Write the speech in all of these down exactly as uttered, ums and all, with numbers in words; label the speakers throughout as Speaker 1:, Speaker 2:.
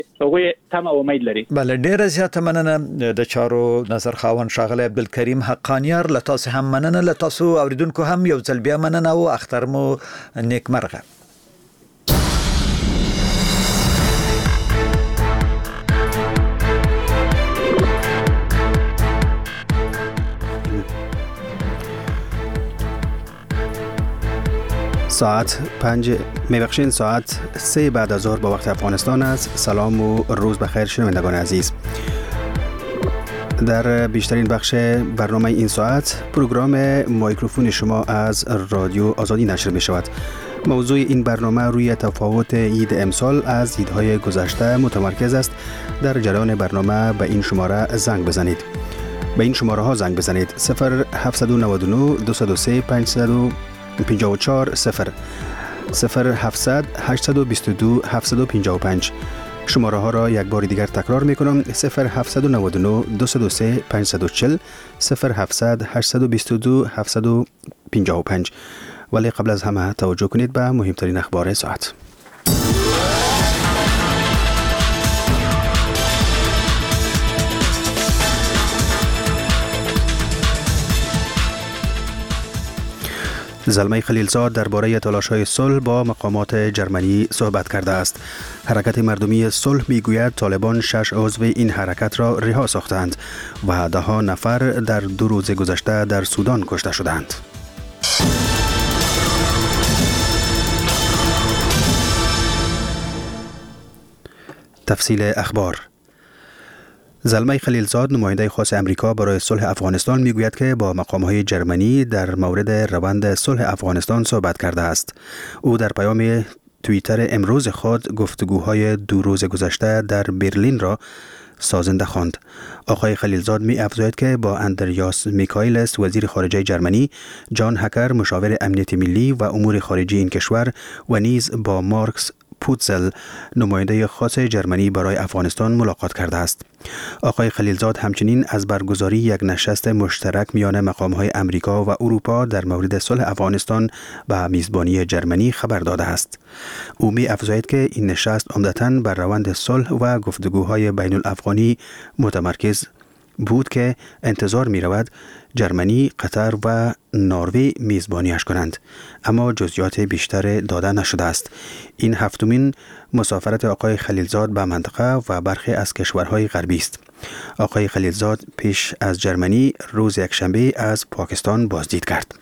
Speaker 1: هغوی تمه او امید لري.
Speaker 2: بله، ډیره زیاته مننه د چارو نظر خاوند ښاغلی عبدالکریم حقانیار. له تاسو هم مننه، له تاسو اوریدونکو هم یو ځل بیا مننه او اختر مو نیکمرغه.
Speaker 3: ساعت پنج میبخشین ساعت سه بعد از ظهر با وقت افغانستان است. سلام و روز بخیر شنوندگان عزیز. در بیشترین بخش برنامه این ساعت پروگرام مایکروفون شما از رادیو آزادی نشر می شود. موضوع این برنامه روی تفاوت عید امسال از عیدهای گذشته متمرکز است. در جریان برنامه به این شماره زنگ بزنید. به این شماره ها زنگ بزنید: صفر هفت نه نه دو صفر سه پنج پنج و چهار صفر صفر هفتصد هشتصد و بیست و دو هفتصد و پنجاه و پنج. شماره ها را یک بار دیگر تکرار می کنم: صفر هفت نه نه دو صفر سه پنج چهار صفر صفر هفتصد هشتصد و بیست و دو هفتصد و پنجاه و پنج. ولی قبل از همه توجه کنید به مهمترین اخبار ساعت. زلمه خلیلزاد درباره تلاش‌های صلح با مقامات جرمنی صحبت کرده است. حرکت مردمی صلح میگوید طالبان شش عضو این حرکت را رها ساختند و ده ها نفر در دو روز گذشته در سودان کشته شدند. تفصیل اخبار. زلمه خلیلزاد نماینده خاص امریکا برای صلح افغانستان میگوید که با مقام‌های جرمنی در مورد روند صلح افغانستان صحبت کرده است. او در پیام توییتر امروز خود گفتگوهای دو روز گذشته در برلین را سازنده خواند. آقای خلیلزاد می افزاید که با اندریاس میکائیلس وزیر خارجه جرمنی، جان هکر مشاور امنیت ملی و امور خارجی این کشور و نیز با مارکس پوتزل نماینده خاص جرمنی برای افغانستان ملاقات کرده است. آقای خلیلزاد همچنین از برگزاری یک نشست مشترک میان مقام‌های امریکا و اروپا در مورد صلح افغانستان به میزبانی جرمنی خبر داده است. او می افزاید که این نشست عمدتاً بر روند صلح و گفتگوهای بین الافغانی متمرکز بود که انتظار می رود جرمنی، قطر و نروژ میزبانیش کنند، اما جزئیات بیشتر داده نشده است. این هفتمین مسافرت آقای خلیلزاد به منطقه و برخی از کشورهای غربی است. آقای خلیلزاد پیش از جرمنی روز یکشنبه از پاکستان بازدید کرد.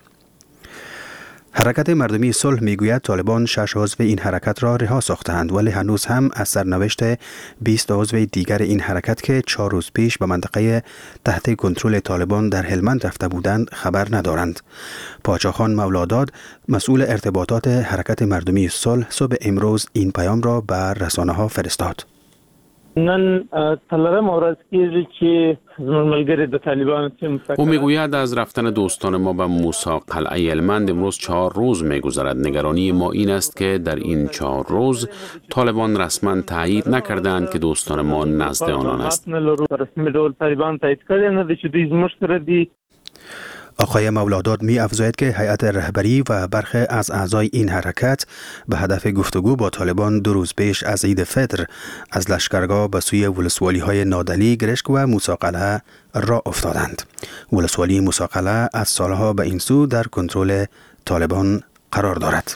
Speaker 3: حرکت مردمی صلح میگوید طالبان شش عضو این حرکت را رها ساختند، ولی هنوز هم از سرنوشت بیست عضو دیگر این حرکت که چهار روز پیش به منطقه تحت کنترل طالبان در هلمند رفته بودند خبر ندارند. پاچاخان مولاداد مسئول ارتباطات حرکت مردمی صلح صبح امروز این پیام را بر رسانه ها فرستاد.
Speaker 4: نن تلرم ورځ کېږي چې زموږ ملګري د طالبانو چې
Speaker 5: او میگوید از رفتن دوستان ما به موسی قلعه هلمند امروز چهار روز میگذرد. نگرانی ما این است که در این چهار روز طالبان رسما تایید نکردند که دوستان ما نزد آنان است.
Speaker 4: رسمی ډول طالبان تایید کړي نه دي چې دوی زموږ سره دي.
Speaker 3: آقای مولاداد می افزاید که هیئت رهبری و برخی از اعضای این حرکت به هدف گفتگو با طالبان دو روز پیش از عید فطر از لشکرگاه به سوی ولسوالی های نادلی، گرشک و موسی قلعه را افتادند. ولسوالی موسی قلعه از سالها به این سو در کنترل طالبان قرار دارد.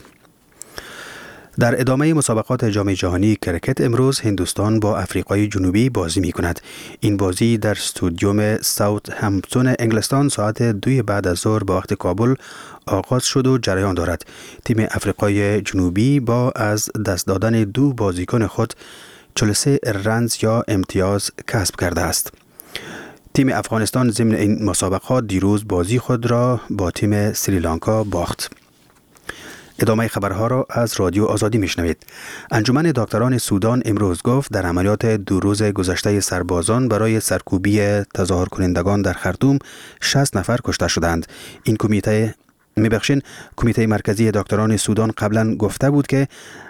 Speaker 3: در ادامه مسابقات جام جهانی کرکت امروز هندوستان با افریقای جنوبی بازی می کند. این بازی در استادیوم ساوت همپتون انگلستان ساعت دوی بعد از ظهر با وقت کابل آغاز شد و جریان دارد. تیم افریقای جنوبی با از دست دادن دو بازیکن خود چهل و سه رنز یا امتیاز کسب کرده است. تیم افغانستان ضمن این مسابقات دیروز بازی خود را با تیم سریلانکا باخت. ادامه خبرها را از رادیو آزادی میشنوید. انجمن دکتران سودان امروز گفت در عملیات دو روز گذشته سربازان برای سرکوبی تظاهر کنندگان در خرطوم شصت نفر کشته شدند. این کمیته میبخشین کمیته مرکزی دکتران سودان قبلا گفته بود که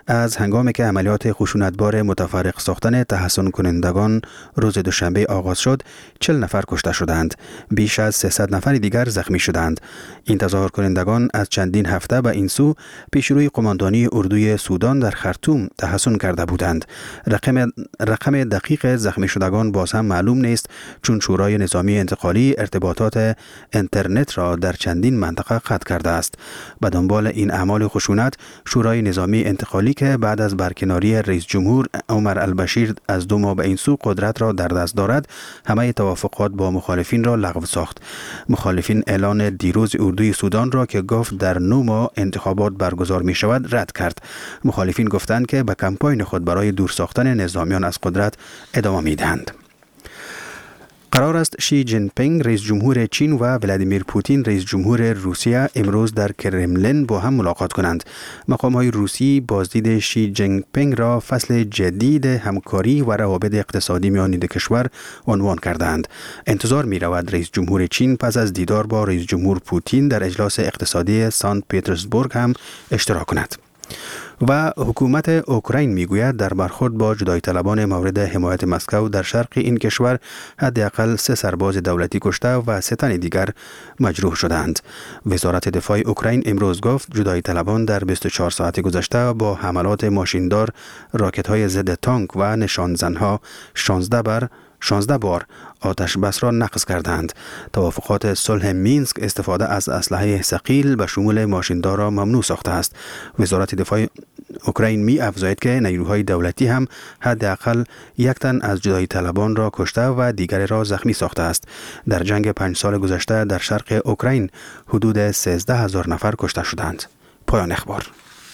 Speaker 3: از هنگامی که عملیات خشونتبار متفرق ساختن تحصن کنندگان روز دوشنبه آغاز شد، چهل نفر کشته شدند. بیش از سیصد نفر دیگر زخمی شدند. این تظاهر کنندگان از چندین هفته به این سو پیشروی قماندانی اردوی سودان در خرطوم تحصن کرده بودند. رقم رقم دقیق زخمی شدگان باز هم معلوم نیست، چون شورای نظامی انتقالی ارتباطات اینترنت را در چندین منطقه قطع کرده است. به دنبال این اعمال خشونت، شورای نظامی انتقالی که بعد از برکناری رئیس جمهور عمر البشیر از دو ماه به این سو قدرت را در دست دارد، همه توافقات با مخالفین را لغو ساخت. مخالفین اعلان دیروز اردوی سودان را که گفت در نو ماه انتخابات برگزار می شود رد کرد. مخالفین گفتند که به کمپاین خود برای دور ساختن نظامیان از قدرت ادامه می دهند. قرار است شی جین پینگ رئیس جمهور چین و ولادیمیر پوتین رئیس جمهور روسیه امروز در کرملین با هم ملاقات کنند. مقام‌های روسی بازدید شی جین پینگ را فصل جدید همکاری و روابط اقتصادی میان دو کشور عنوان کردند. انتظار می رود رئیس جمهور چین پس از دیدار با رئیس جمهور پوتین در اجلاس اقتصادی سنت پترزبورگ هم اشتراک کند. و حکومت اوکراین میگوید در برخورد با جدایی طلبان مورد حمایت مسکو در شرق این کشور حداقل سه سرباز دولتی کشته و سه تن دیگر مجروح شدند. وزارت دفاع اوکراین امروز گفت جدایی طلبان در بیست و چهار ساعت گذشته با حملات ماشیندار، راکت‌های ضد تانک و نشانزنها شانزده بر شانزده بار آتش بس را نقض کردند. توافقات صلح مینسک استفاده از اسلحه ثقیل به شمول ماشیندار را ممنوع ساخته است. وزارت دفاع اوکراین می افزاید که نیروهای دولتی هم حداقل یک تن از جدایی طلبان را کشته و دیگر را زخمی ساخته است. در جنگ پنج سال گذشته در شرق اوکراین حدود سیزده هزار نفر کشته شدند. پایان اخبار.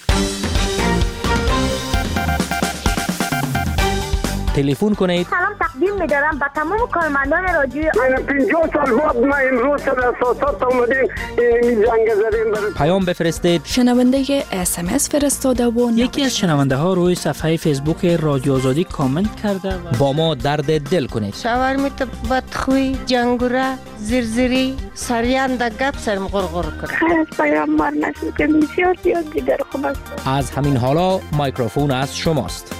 Speaker 6: تلفن کنید.
Speaker 7: سلام تقدیم می‌دارم به تمام کارمندان رادیو.
Speaker 8: من پنجاه سال بعد ما امروز در اساسات اومدیم این جنگ زدیم برای
Speaker 6: پیام بفرستید.
Speaker 9: شنونده اس ام اس فرستاده و
Speaker 10: یکی از شنونده ها روی صفحه فیسبوک رادیو آزادی کامنت کرده و
Speaker 6: با ما درد دل کنید.
Speaker 11: شاورمیت بدخوی، جنگوره، زرزری، سریان در گپ سرم غرغر کنه.
Speaker 7: خیلی از پیام مار نشد که بسیار زیاد دیگر خوب است.
Speaker 6: از همین حالا مایکروفون از شماست.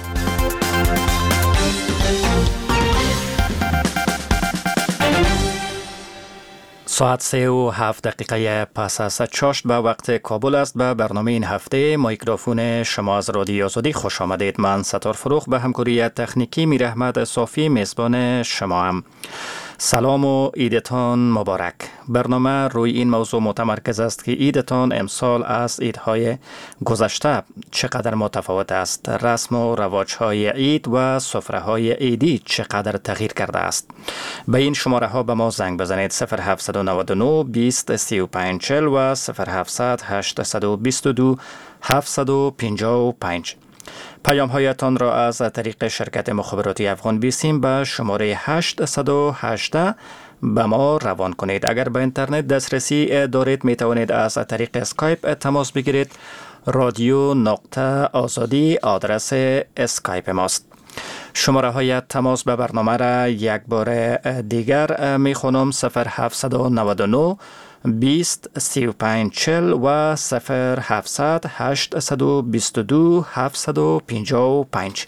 Speaker 10: ساعت سه و هفت دقیقه پس از چاشت به وقت کابل است. به برنامه این هفته مایکروفون شما از رادیو آزادی خوش آمدید. من ستار فروخ به همکاری تکنیکی میر احمد صافی میزبان شما هم. سلام و عیدتان مبارک. برنامه روی این موضوع متمرکز است که عیدتان امسال از عیدهای گذشته چقدر متفاوت است. رسم و رواجهای عید و سفره‌های عیدی چقدر تغییر کرده است. به این شماره ها به ما زنگ بزنید: صفر هفت نه نه بیست سی و پنج چهل و صفر هفت هشت دو دو هفت پنج پنج. پیام هایتان را از طریق شرکت مخابراتی افغان بیسیم به شماره هشت یک هشت به ما روان کنید. اگر به اینترنت دسترسی دارید می توانید از طریق اسکایپ تماس بگیرید. رادیو نقطه آزادی آدرس اسکایپ ماست. شماره های تماس به برنامه را یک بار دیگر می خونم: صفر هفت نه نه بیست سی و پنج چهل و صفر هفت هشت دو دو هفت پنج پنج.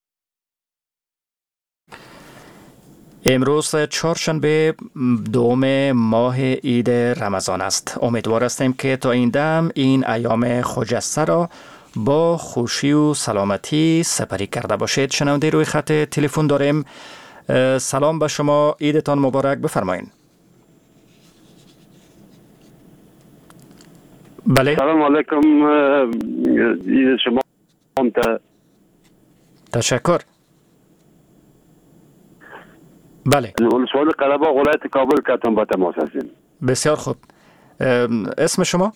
Speaker 10: امروز چهارشنبه دوم ماه عید رمضان است. امیدوار هستیم که تا این دم این ایام خجسته را با خوشی و سلامتی سپری کرده باشید. شنونده روی خط تلفن داریم. سلام به شما، عیدتان مبارک، بفرمایید. بله.
Speaker 8: سلام علیکم، عید شما.
Speaker 10: تشکر. بله.
Speaker 8: ولسوالی قلباغ ولایت کابل کتون با تماس هستیم.
Speaker 10: بسیار خوب. اسم شما؟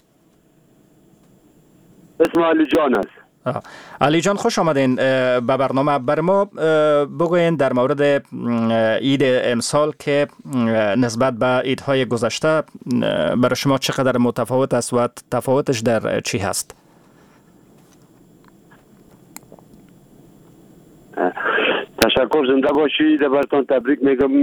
Speaker 8: اسم علی جان است.
Speaker 10: آه. علی جان خوش آمدین به برنامه. بر ما بگوین در مورد عید امسال که نسبت به عیدهای گذشته برای شما چقدر متفاوت است و تفاوتش در چی هست؟
Speaker 8: تشکر، زنده باشید. براتون تبریک میگم.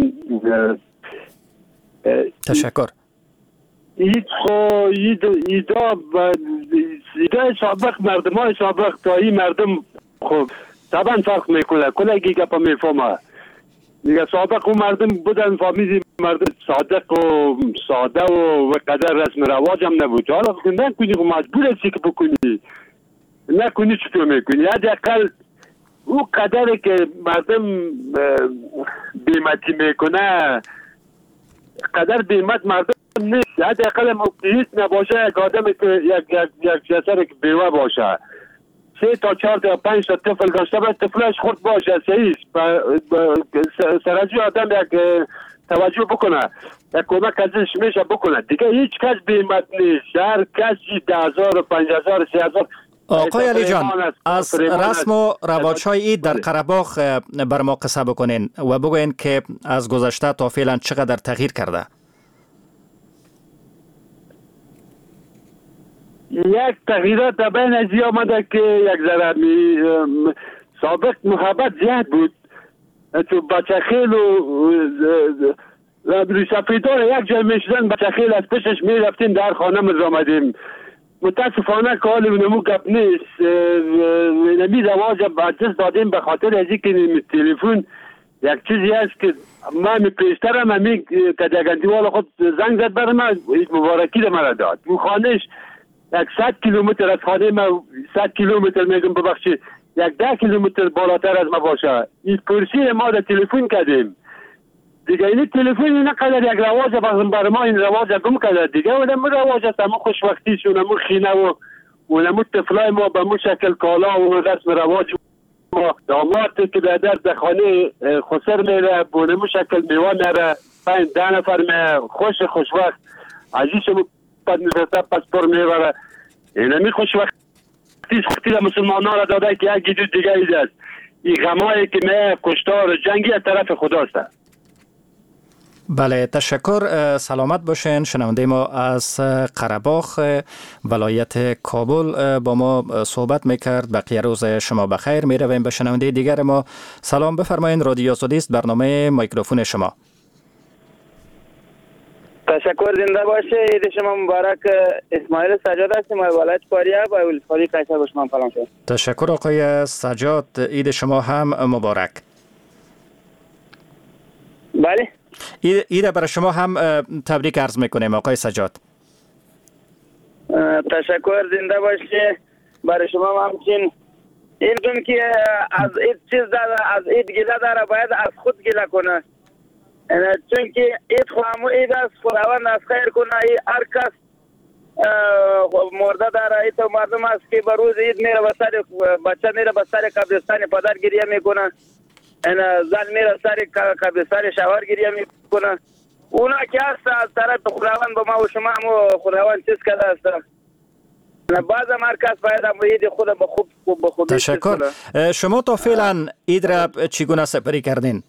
Speaker 10: تشکر.
Speaker 8: عید خو عید ایدا ایده سابق مردم های سابق تا این مردم خب طبعا فرق میکنه کلگی گپا میفهمه دیگه. سابق اون مردم بودن فامیلی مردم صادق و ساده و قدر رسم رواج هم نبود. حالا نکنی و مجبور هستی که بکنی نکنی چطور میکنی. حداقل او قدری که مردم بیمتی میکنه قدر بیمت مردم نیست. حداقل موقعیت نباشه یک آدم که یک یک یک جسر که بیوه باشه سه تا چهار تا پنج تا طفل داشته باشه طفلش خورد باشه سعیست سرجو آدم یک توجه بکنه یک کمک ازش میشه بکنه دیگه. هیچ کس بیمت نیست. هر کسی ده هزار و پنج هزار سی هزار.
Speaker 10: آقای علی جان از رسم و رواج‌های عید در قره‌باغ بر ما قصه بکنین و بگوین که از گذشته تا فعلا چقدر تغییر کرده.
Speaker 8: یک تغییرات بین از آمده که یک ذره می سابق محبت زیاد بود تو بچه خیل و روی سفیدار یک جای میشدن بچه خیل از پشش می رفتیم در خانه می آمدیم. متاسفانه که حالی نمو گپ نیست. نمی رواج عجز دادیم به خاطر از اینکه تلفن یک چیزی هست که من پیشترم همی کدگندیوال خود زنگ زد برای من مبارکی ده مرا داد. اون خانهش یک صد کیلومتر از خانه ما صد کیلومتر میگم ببخشید یک ده کیلومتر بالاتر از ما باشه. این پرسی ما در تلفن کردیم دیگه. این تلفن این قدر یک رواج برای ما این رواج گم کرده دیگه. اونم رواج است همون خوشبختیش اونم خینه و اونم طفلای ما به مو شکل کالا و رسم رواج ما داماد که در در خانه خسر میره به اونم شکل میوه میره پنج ده نفر می خوش خوشبخت عزیزم پس میفرسته پاسپور میبره. اینمی خوشبختی خودی مسلمانان را داده که یک جور دیگه ایده است. این غمایی که می کشتار جنگی از طرف خداست.
Speaker 10: بله تشکر. سلامت باشین. شنونده ما از قره‌باغ ولایت کابل با ما صحبت میکرد. بقیه روز شما بخیر. میرویم به شنونده دیگر ما. سلام بفرمایید. رادیو آزادی است. برنامه میکروفون شما.
Speaker 12: تشکر. زنده باشه. عید شما مبارک. اسماعیل سجاد هستیم از ولایت فاریاب و ولسوالی قیصر. به شما سلام.
Speaker 10: تشکر آقای سجاد. عید شما هم مبارک.
Speaker 12: بله.
Speaker 10: عید برای شما هم تبریک عرض میکنیم آقای سجاد.
Speaker 12: تشکر. زنده باشه. برای شما همچنین. این چون که از عید چیز داره از عید گله داره باید از خود گله کنه. چون که عید خواهمو عید است خداوند از خیر کنه. هر کس مرده داره. عید مردم است که به روز عید میره به سر بچه میره به سر قبرستان پدر گریه میکنه. زن میره سر قبرستان شوهر گریه میکنه. اونا که هست از طرف خداوند به ما و شما هم خداوند چیز کرده است. بعض هر کس باید هم عید خود به خوب به خود.
Speaker 10: تشکر. شما تا فعلا عید را چگونه سپری کردین؟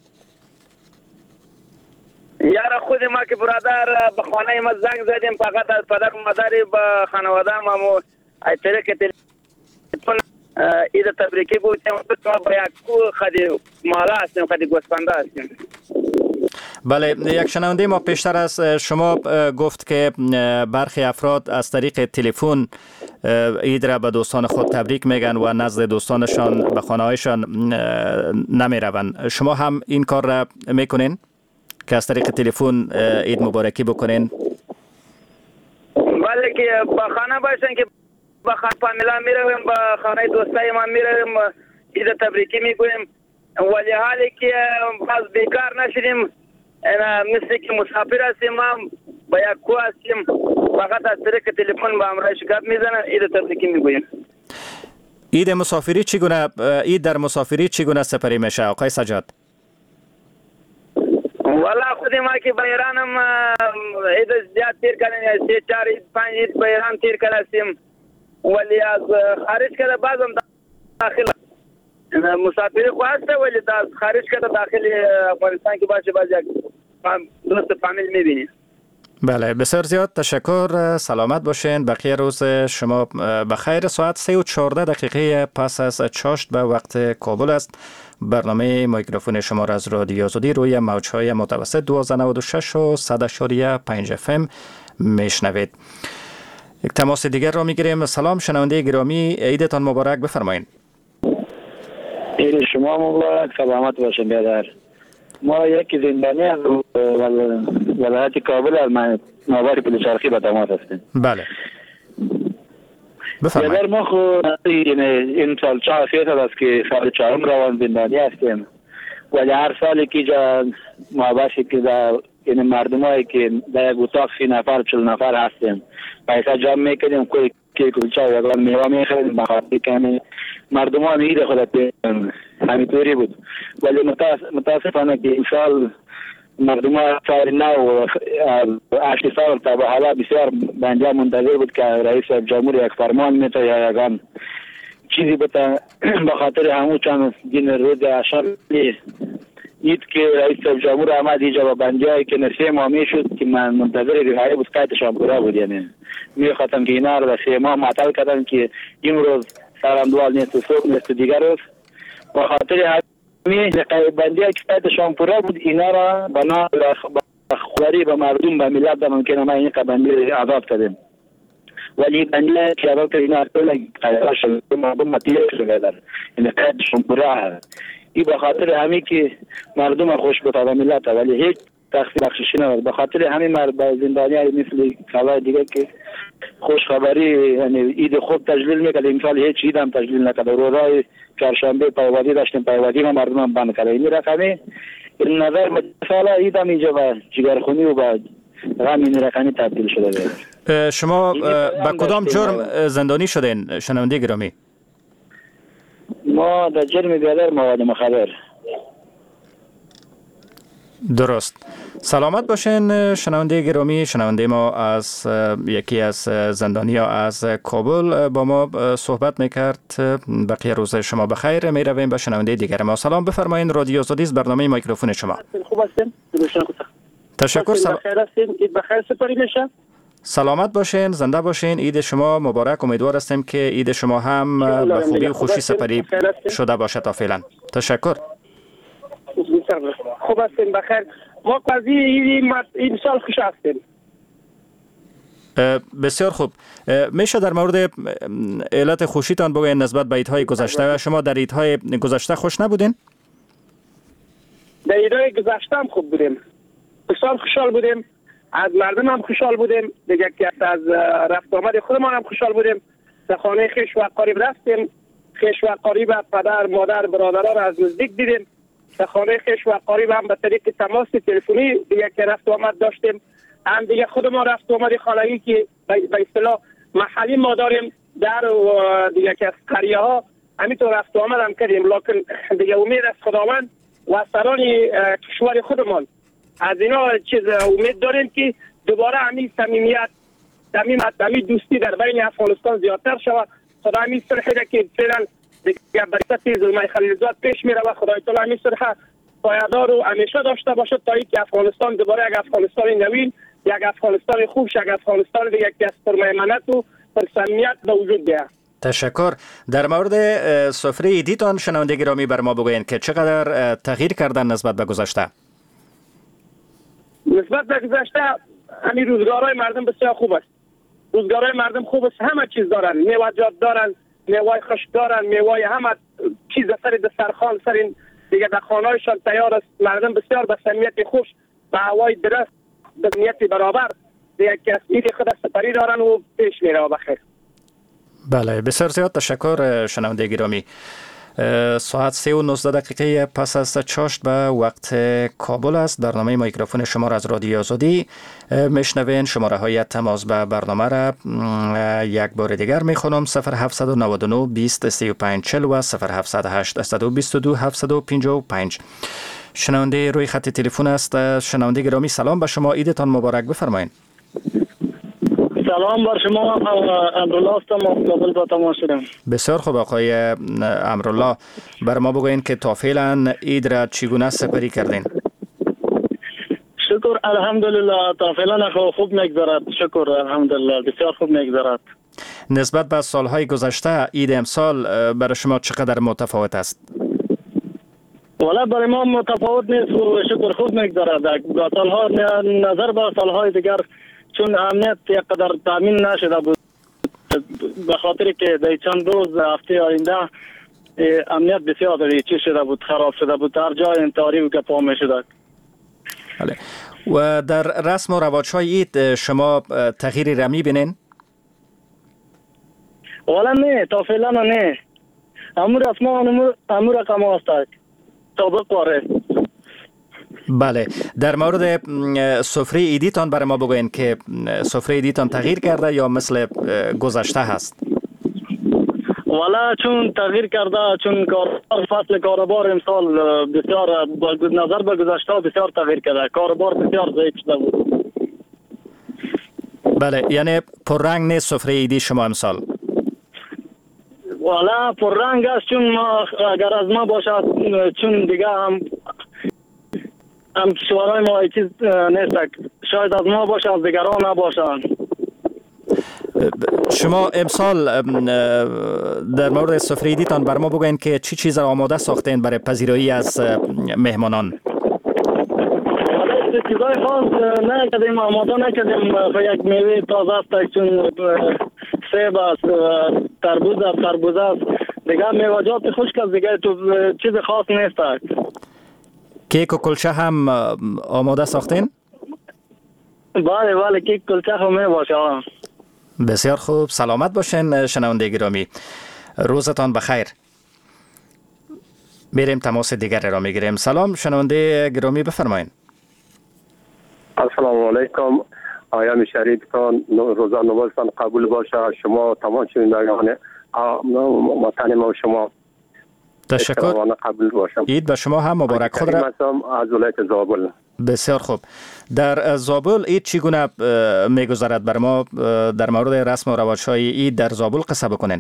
Speaker 12: یارا خود ما که برادر به خانه ما زنگ زدیم فقط از پدر و مادری به خانواده ما مو از طریق تلفن عید تبریکی گفتیم با یک خدی مالا هستیم خدی گوسفنده هستیم.
Speaker 10: بله یک شنونده ما پیشتر از شما گفت که برخی افراد از طریق تلفن عید را به دوستان خود تبریک میگن و نزد دوستانشان به خانه هایشان نمی روند. شما هم این کار را میکنین که از طریق تلفن عید مبارکی بکنین؟
Speaker 12: بله که با خانه باشن که با خانه فامیلا میرویم با خانه دوستای ما میرویم عید تبریکی میگویم. ولی حالی که باز بیکار نشدیم مثل که مسافر هستیم هم با یک کو هستیم فقط از طریق تلفن با همراهش گپ میزنن عید تبریکی میگویم.
Speaker 10: عید مسافری چگونه عید در مسافری چگونه سپری میشه آقای سجاد؟
Speaker 12: والا خودی ما که به ایران هم عید زیاد تیر کردیم سه چهار عید پنج عید به ایران تیر کردیم ولی از خارج کرده بعض هم داخل مسافری خواسته ولی از خارج کرده داخل افغانستان که باشه باز یک دوست فامیل میبینیم.
Speaker 10: بله بسیار زیاد تشکر. سلامت باشین. بقیه روز شما بخیر. ساعت سه و چهارده دقیقه پس از چاشت به وقت کابل است. برنامه میکروفون شما را از رادیو آزادی روی موج‌های متوسط دویست و نود و شش و صد و پنج اف ام میشنوید. یک تماس دیگر را میگیریم. سلام شنونده گرامی، عیدتان مبارک، بفرمایید.
Speaker 13: عید شما مبارک، سلامت باشین برادر. ما یک زندانی از ولایت کابل از مابر پلچرخی به تماس هستیم.
Speaker 10: بله بفرمایید.
Speaker 13: برادر ما خود این سال چهار سه سال است که سال چهارم روان زندانی هستیم، ولی هر سالی که جا مابشی که در این مردم هایی که در یک اتاق سی نفر چل نفر هستیم پیسه جمع میکنیم که که کلچه و اگر میوه میخریم بخاطر که مردم ها عید خود همینطوری بود، ولی متاسفانه که این سال مردم ها سال نو هشت سال تا به حالا بسیار بنجا منتظر بود که رئیس جمهور یک فرمان میته یا یکان چیزی بتا بخاطر همون چند دین روز اشار اید که رئیس جمهور آمد اینجا و بنجایی که نسیه ماه میشد که من منتظر رهایی بود قید شامپورا بود، یعنی میخواستم که اینا رو سه ماه معطل کردن که این روز سرندوال نیست و صبح نیست دیگر روز بخاطر همین بنجایی که قید شامپورا بود اینا را بنا خوری به مردم به ملت در ممکنه ما این قبنده عذاب کردیم، ولی بنجایی که عذاب کرد اینا اصلا قیدر شد مردم مطیع شده در این قید شامپورا ای به خاطر همین که مردم خوش بتاده ملت، ولی هیچ تقصیر بخششی ندارد. به خاطر همین مرد به زندانی های مثل سالهای دیگه که خوش خبری یعنی عید خوب تجلیل میکرد، امسال هیچ عید هم تجلیل نکرد. روزهای چهارشنبه پیوادی داشتیم، پیوادی ما مردم هم بند کرد. این رقمی این نظر مثلا عید هم اینجا به جگرخونی و به غم این رقمی تبدیل شده.
Speaker 10: شما به کدام جرم زندانی شدین شنونده گرامی؟
Speaker 13: ما در جرم بیادر مواد مخدر.
Speaker 10: درست. سلامت باشین شنونده گرامی. شنونده ما از یکی از زندانی ها از کابل با ما صحبت میکرد. بقیه روز شما بخیر. می رویم به شنونده دیگر ما. سلام، بفرمایین. رادیو آزادی برنامه میکروفون شما.
Speaker 4: خوب هستین؟
Speaker 10: تشکر. سلام.
Speaker 4: بخیر هستین؟ عید بخیر سپاری میشه.
Speaker 10: سلامت باشین، زنده باشین. عید شما مبارک. امیدوار هستیم که عید شما هم به خوبی و خوشی سپری شده باشه تا فعلا. تشکر.
Speaker 4: خوب هستین بخیر. ما قضیه این سال خوش هستیم.
Speaker 10: بسیار خوب. میشه در مورد علت خوشیتان بگوین نسبت به عیدهای گذشته؟ شما در عیدهای گذشته خوش نبودین؟
Speaker 4: در عیدهای گذشته هم خوب بودیم. بسیار خوشحال بودیم. از مردم هم خوشحال بودیم، دیگه که از رفت آمد خودمان هم خوشحال بودیم. در خانه خویش و قریب رفتیم، خویش و قریب پدر مادر برادران را از نزدیک دیدیم. در خانه خویش و قریب هم به طریق تماس تلفنی دیگه که رفت آمد داشتیم. هم دیگه خودمان رفت آمد خانگی که به اصطلاح محلی ما داریم در و دیگه که از قریه ها همینطور رفت آمد هم کردیم، لکن دیگه امید از خداوند و سران کشور خودمان از اینا چیز امید داریم که دوباره همین صمیمیت، همین دوستی در بین افغانستان زیادتر شود. خدا همین صلحی که فعلا دیگه برکت زلمه خلیلزاد پیش میره و خدای تعالی همین صلح پایدار و همیشه داشته باشد تا اینکه افغانستان دوباره یک افغانستان نوین، یک افغانستان خوب، یک افغانستان دیگه که از پرمیمنت و پرصمیمیت به وجود بیاید.
Speaker 10: تشکر. در مورد سفره عیدیتان شنونده گرامی بر ما بگوین که چقدر تغییر کردن نسبت به گذشته؟
Speaker 4: نسبت به گذشته همین روزگارهای مردم بسیار خوب است. روزگارهای مردم خوب است، همه چیز دارن، میوه‌جات دارن، میوه خشک دارن، میوه همه چیز سر دسترخوان سر این دیگه در خانه‌هایشان تیار است. مردم بسیار به صمیمیت خوش، به هوای درست، به نیت برابر دیگه که عید خود سپری دارن و پیش میره بخیر.
Speaker 10: بله، بسیار زیاد تشکر شنونده گرامی. ساعت سه و نوزده دقیقه پس از چاشت به وقت کابل است. برنامه میکروفون شما را از رادیو آزادی میشنوین. شماره های تماس به برنامه را یک بار دیگر میخونم: صفر هفت نه نه بیست سی و پنج چهل و صفر هفت هشت دو دو هفت پنج پنج. شنونده روی خط تلفن است. شنونده گرامی سلام به شما، عیدتان مبارک، بفرمایید.
Speaker 14: سلام بر شما، امرالله هستم، کابل با تماس شدم.
Speaker 10: بسیار خوب آقای امرالله، بر ما بگوین که تا فعلا عید را چگونه سپری کردین؟
Speaker 14: شکر الحمدلله تا فعلا خوب میگذرد. شکر الحمدلله بسیار خوب میگذرد.
Speaker 10: نسبت به سالهای گذشته عید امسال برای شما چقدر متفاوت است؟
Speaker 14: والا برای ما متفاوت نیست و شکر خوب میگذرد. سالها نظر به سالهای دیگر چون امنیت یک قدر تامین نشده بود به خاطر که در چند روز هفته آینده امنیت بسیار داری چی شده بود، خراب شده بود، هر جای انتحاری و گپا می شده.
Speaker 10: بله. و در رسم و رواج‌های عید شما تغییری را می‌بینین؟
Speaker 14: والا نه، تا فعلا نه. امور رسما امور رقم هست. طابق واره.
Speaker 10: بله. در مورد سفره عیدیتان برای ما بگوین که سفره عیدیتان تغییر کرده یا مثل گذشته هست؟
Speaker 14: والا چون تغییر کرده، چون کاربار فصل کاربار امسال بسیار با نظر به گذشته بسیار تغییر کرده. کاربار بسیار ضعیف شده بود.
Speaker 10: بله، یعنی پررنگ نیست سفره عیدی شما امسال؟
Speaker 14: والا پررنگ است، چون ما اگر از ما باشد، چون دیگه هم هم کشورهای ما چیز نیست، شاید از ما باشه از دیگران نباشن.
Speaker 10: شما امسال در مورد سفره عیدیتان بر ما بگوین که چی چیز را آماده ساختین برای پذیرایی از مهمانان؟
Speaker 14: چیزای خاص نکردیم، آماده نکردیم. یک میوه تازه است، چون سیب است، تربوز است، تربوز است، دیگه میوه‌جات خشک است، دیگه تو چیز خاص نیست.
Speaker 10: کیک و کلچه هم آماده ساختین؟
Speaker 14: بله بله، کیک کلچه هم می باشه.
Speaker 10: بسیار خوب، سلامت باشین شنونده گرامی، روزتان بخیر. میریم تماس دیگر را میگیریم. سلام شنونده گرامی، بفرمایید.
Speaker 15: السلام علیکم. آیام شریفتان روزان نمازتان قبول باشه. شما تمام شنوندگان وطن ما شما
Speaker 10: تشکر.
Speaker 15: قبول باشه.
Speaker 10: عید به شما هم مبارک. خود را
Speaker 15: از ولایت زابل.
Speaker 10: بسیار خوب. در زابل عید چگونه میگذرد؟ بر ما در مورد رسم و رواج‌های عید در زابل قصه بکنین.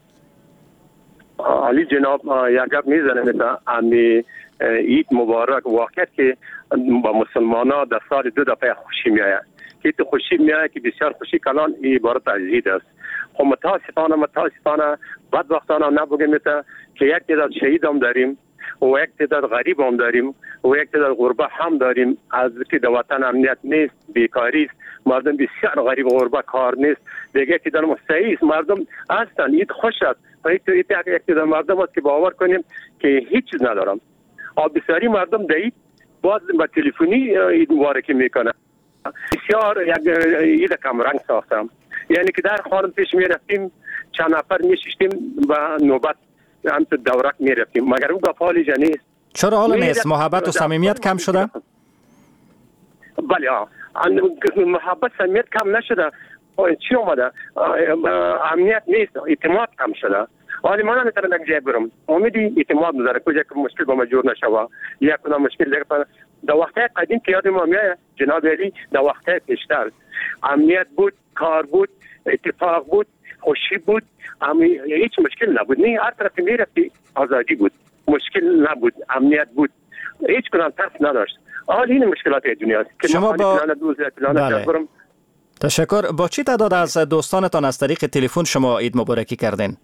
Speaker 15: علی جناب، یک گپ میزنم تا امی عید مبارک واقعیت که با مسلمانان در سال دو دفعه خوشی میآید. که تو خوشی میآید که بسیار خوشی کلان عبارت از عید است. خب متاسفانه متاسفانه بدبختانه نبگیم تا که یک تعداد شهید هم داریم و یک تعداد غریب هم داریم و یک تعداد غربه هم داریم. از که در وطن امنیت نیست، بیکاری است، مردم بسیار غریب غربه کار نیست، دیگه که در مستعی است، مردم هستن. عید خوش است. یک تعداد مردم است که باور کنیم که هیچ چیز ندارم. آ بسیاری مردم در عید باز با تلفنی عید مبارکی میکنن. بسیار یک عید کم رنگ ساختم، یعنی که در خانم پیش می رفتیم چند نفر می ششتیم و نوبت هم تو دورک می رفتیم، مگر اون گفالی جا نیست.
Speaker 10: چرا حالا نیست؟ محبت و صمیمیت کم شده؟
Speaker 15: بله ها، محبت صمیمیت کم نشده. چی اومده؟ امنیت نیست، اعتماد کم شده. حالی ما نمیتونم یک جای برم، امیدی اعتماد نذاره کجا که مشکل با ما جور نشوه. یک کدام مشکل دیگه در وقتهای قدیم که یاد ما میاد جناب علی، در وقتهای پیشتر امنیت بود، کار بود، اتفاق بود، خوشی بود، امی هیچ مشکل نبود. نه، هر طرف میرفتی آزادی بود، مشکل نبود، امنیت بود، هیچ کدام ترس نداشت. حال این مشکلات دنیاست که
Speaker 10: شما با
Speaker 15: بله.
Speaker 10: تشکر. با چی تعداد از دوستانتان از طریق تلفن شما عید مبارکی کردین؟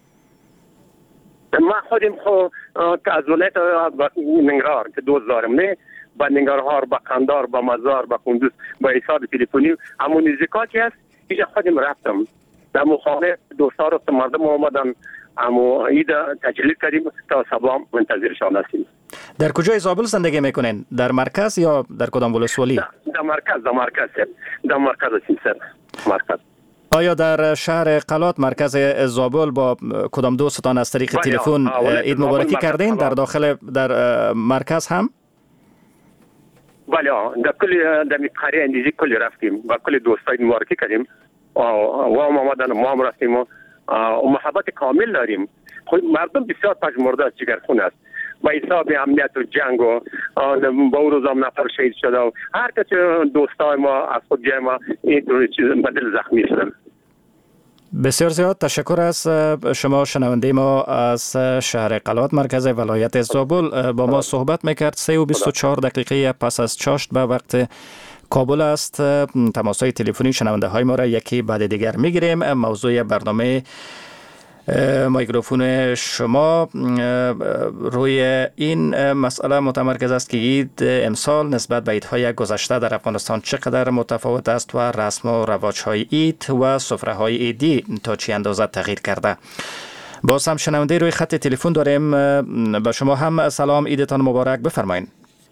Speaker 15: ما خودم خو که از ولایت ننگرهار که دوست دارم، نه با ننگرهار، با قندار، با مزار، با کندوز، با حساب تلفنی همون نزدیکاتی است. اینجا خودم رفتم در مخانه دوستا رو مردم آمدن، اما عید تجلیل کردیم تا صبح منتظرشان هستیم.
Speaker 10: در کجای زابل زندگی میکنین؟ در مرکز یا در کدام ولسوالی؟
Speaker 15: در مرکز، در مرکز در مرکز هستیم سر مرکز.
Speaker 10: آیا در شهر قلات مرکز زابل با کدام دوستان از طریق تلفن عید مبارکی کردین؟ در داخل در مرکز هم؟
Speaker 15: بله، در کل در قریه اندیزی کلی رفتیم و کل دوستای مبارکی کردیم و ما آمدن ما هم رفتیم و محبت کامل داریم. مردم بسیار پژمرده است، جگرخون است و حساب امنیت و جنگ و با او روزام نفر شهید شده و هر کس دوستای ما از خود جای ما این چیز بدل زخمی شدن.
Speaker 10: بسیار زیاد تشکر از شما شنونده ما از شهر قلات مرکز ولایت زابل. با ما صحبت میکرد. سه و بیست و چهار دقیقه پس از چاشت به وقت کابل است. تماس‌های تلفنی شنونده های ما را یکی بعد دیگر میگیریم. موضوع برنامه میکروفون شما روی این مسئله متمرکز است که عید امسال نسبت به عیدهای گذشته در افغانستان چقدر متفاوت است و رسم و رواج‌های عید و سفره‌های عیدی تا چه اندازه تغییر کرده. باز هم شنونده روی خط تلفن داریم. به شما هم سلام، عیدتان مبارک، بفرمایید.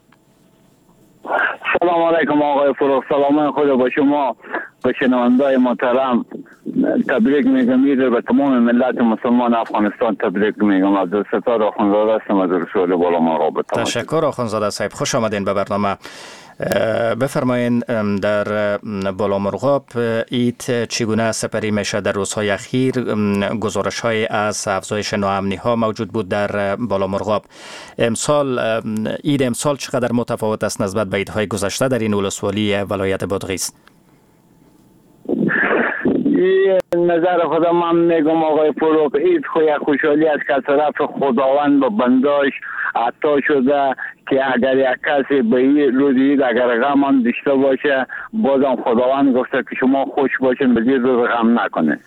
Speaker 16: سلام علیکم آقای فروغ، سلام خود با شما و شنوندای محترم. تبریک میگم عید به تمام ملت مسلمان افغانستان تبریک میگم. از ستار آخوندزاده هستم از رسول بالا مرحبا.
Speaker 10: تشکر آخوندزاده صاحب، خوش آمدین به برنامه. بفرمایین در بالامرغاب عید چگونه سپری میشه در روزهای اخیر؟ گزارش های از افزایش ناامنی ها موجود بود در بالامرغاب. امسال عید امسال چقدر متفاوت است نسبت به عیدهای گذشته در این ولسوالی ولایت بادغیس؟
Speaker 16: نظر خودم من میگم آقای فروغ، عید خوی خوشحالی است که از طرف خداوند به بنداش عطا شده که اگر یک کسی به این روز عید اگر غم داشته باشه، بازم خداوند گفته که شما خوش باشین، به این روز غم نکنه.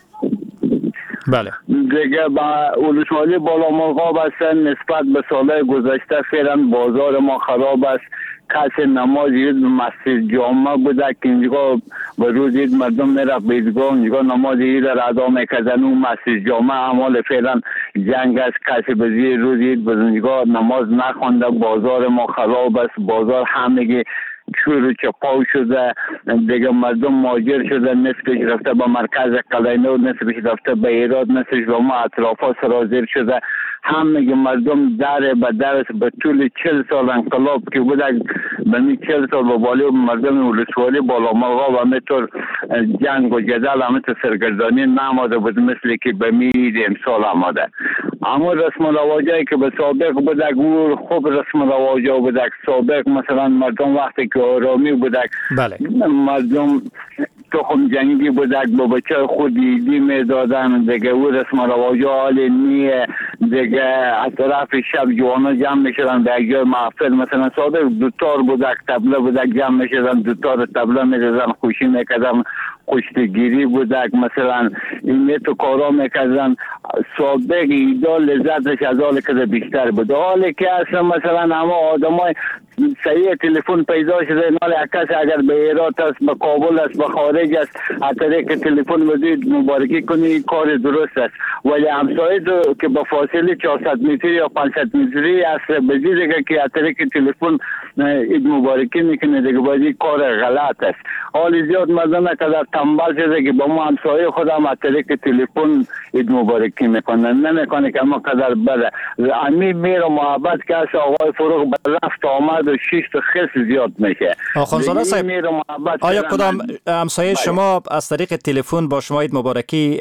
Speaker 10: بله.
Speaker 16: دیگه با ولسوالی بالامرغاب است نسبت به سالهای گذشته فعلا بازار ما خراب است. کسی نماز عید مسجد جامعه بوده که اینجا به روز عید مردم میرفت به عیدگاه، اینجا نماز عید را ادا میکردن و مسجد جامعه اعمال فعلا جنگ است. کسی به زیر روز عید به اینجا نماز نخوانده. بازار ما خراب است، بازار همگی چور و چپاو شده. دیگه مردم مهاجر شده، نصفش رفته به مرکز قلعه‌نو، نصفش رفته به ایراد، نصفش به ما اطرافا سرازیر شده. همه مردم در به در به طول چهل سال انقلاب که بوده، به می چهل سال به بالا مردم ولسوالی بالامرغاب و همینطور جنگ و جدل همینطور سرگردانی نماده بود مثل که به می امسال آمده. اما رسم و رواجایی که به سابق بوده گور خوب رسم و رواجا بوده. سابق مثلا مردم وقتی که آرامی بوده،
Speaker 10: بله.
Speaker 16: مردم تخم جنگی بوده، با بچه خود ایدی می دادن. دیگه او رسم و رواجا حالی نیه. دیگه از طرف شب جوانا جمع می شدن به یک جای محفل. مثلا سابق دوتار بوده، تبله بوده، جمع می شدن دوتار تبله می دادن، خوشی می کردن، کشتگیری بوده، مثلا این تو کارا میکردن. سابق ایدا لذتش از حال که بیشتر بود. حالی که اصلا مثلا همه آدمای صحیح تلفن پیدا شده، نال کسی اگر به ایرات است، به کابل است، به خارج است، از طریق تلفن بدید مبارکی کنی کار درست است. ولی همسایه که به فاصله چهارصد متری یا پانصد متری است بزیده که از طریق تلفن اید مبارکی میکنه، دیگه باید کار غلط است. حالی زیاد مردم که تنبال شده که با ما همسایه خودم از طریق تلفن اید مبارکی میکنن، نمیکنه که ما قدر بده. امی میر و محبت که از آقای فروغ رفت آمد و شیشت خیلی زیاد میشه.
Speaker 10: آخوندزاده صاحب، آیا کدام همسایه شما از طریق تلفن با شما اید مبارکی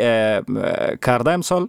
Speaker 10: کرده امسال؟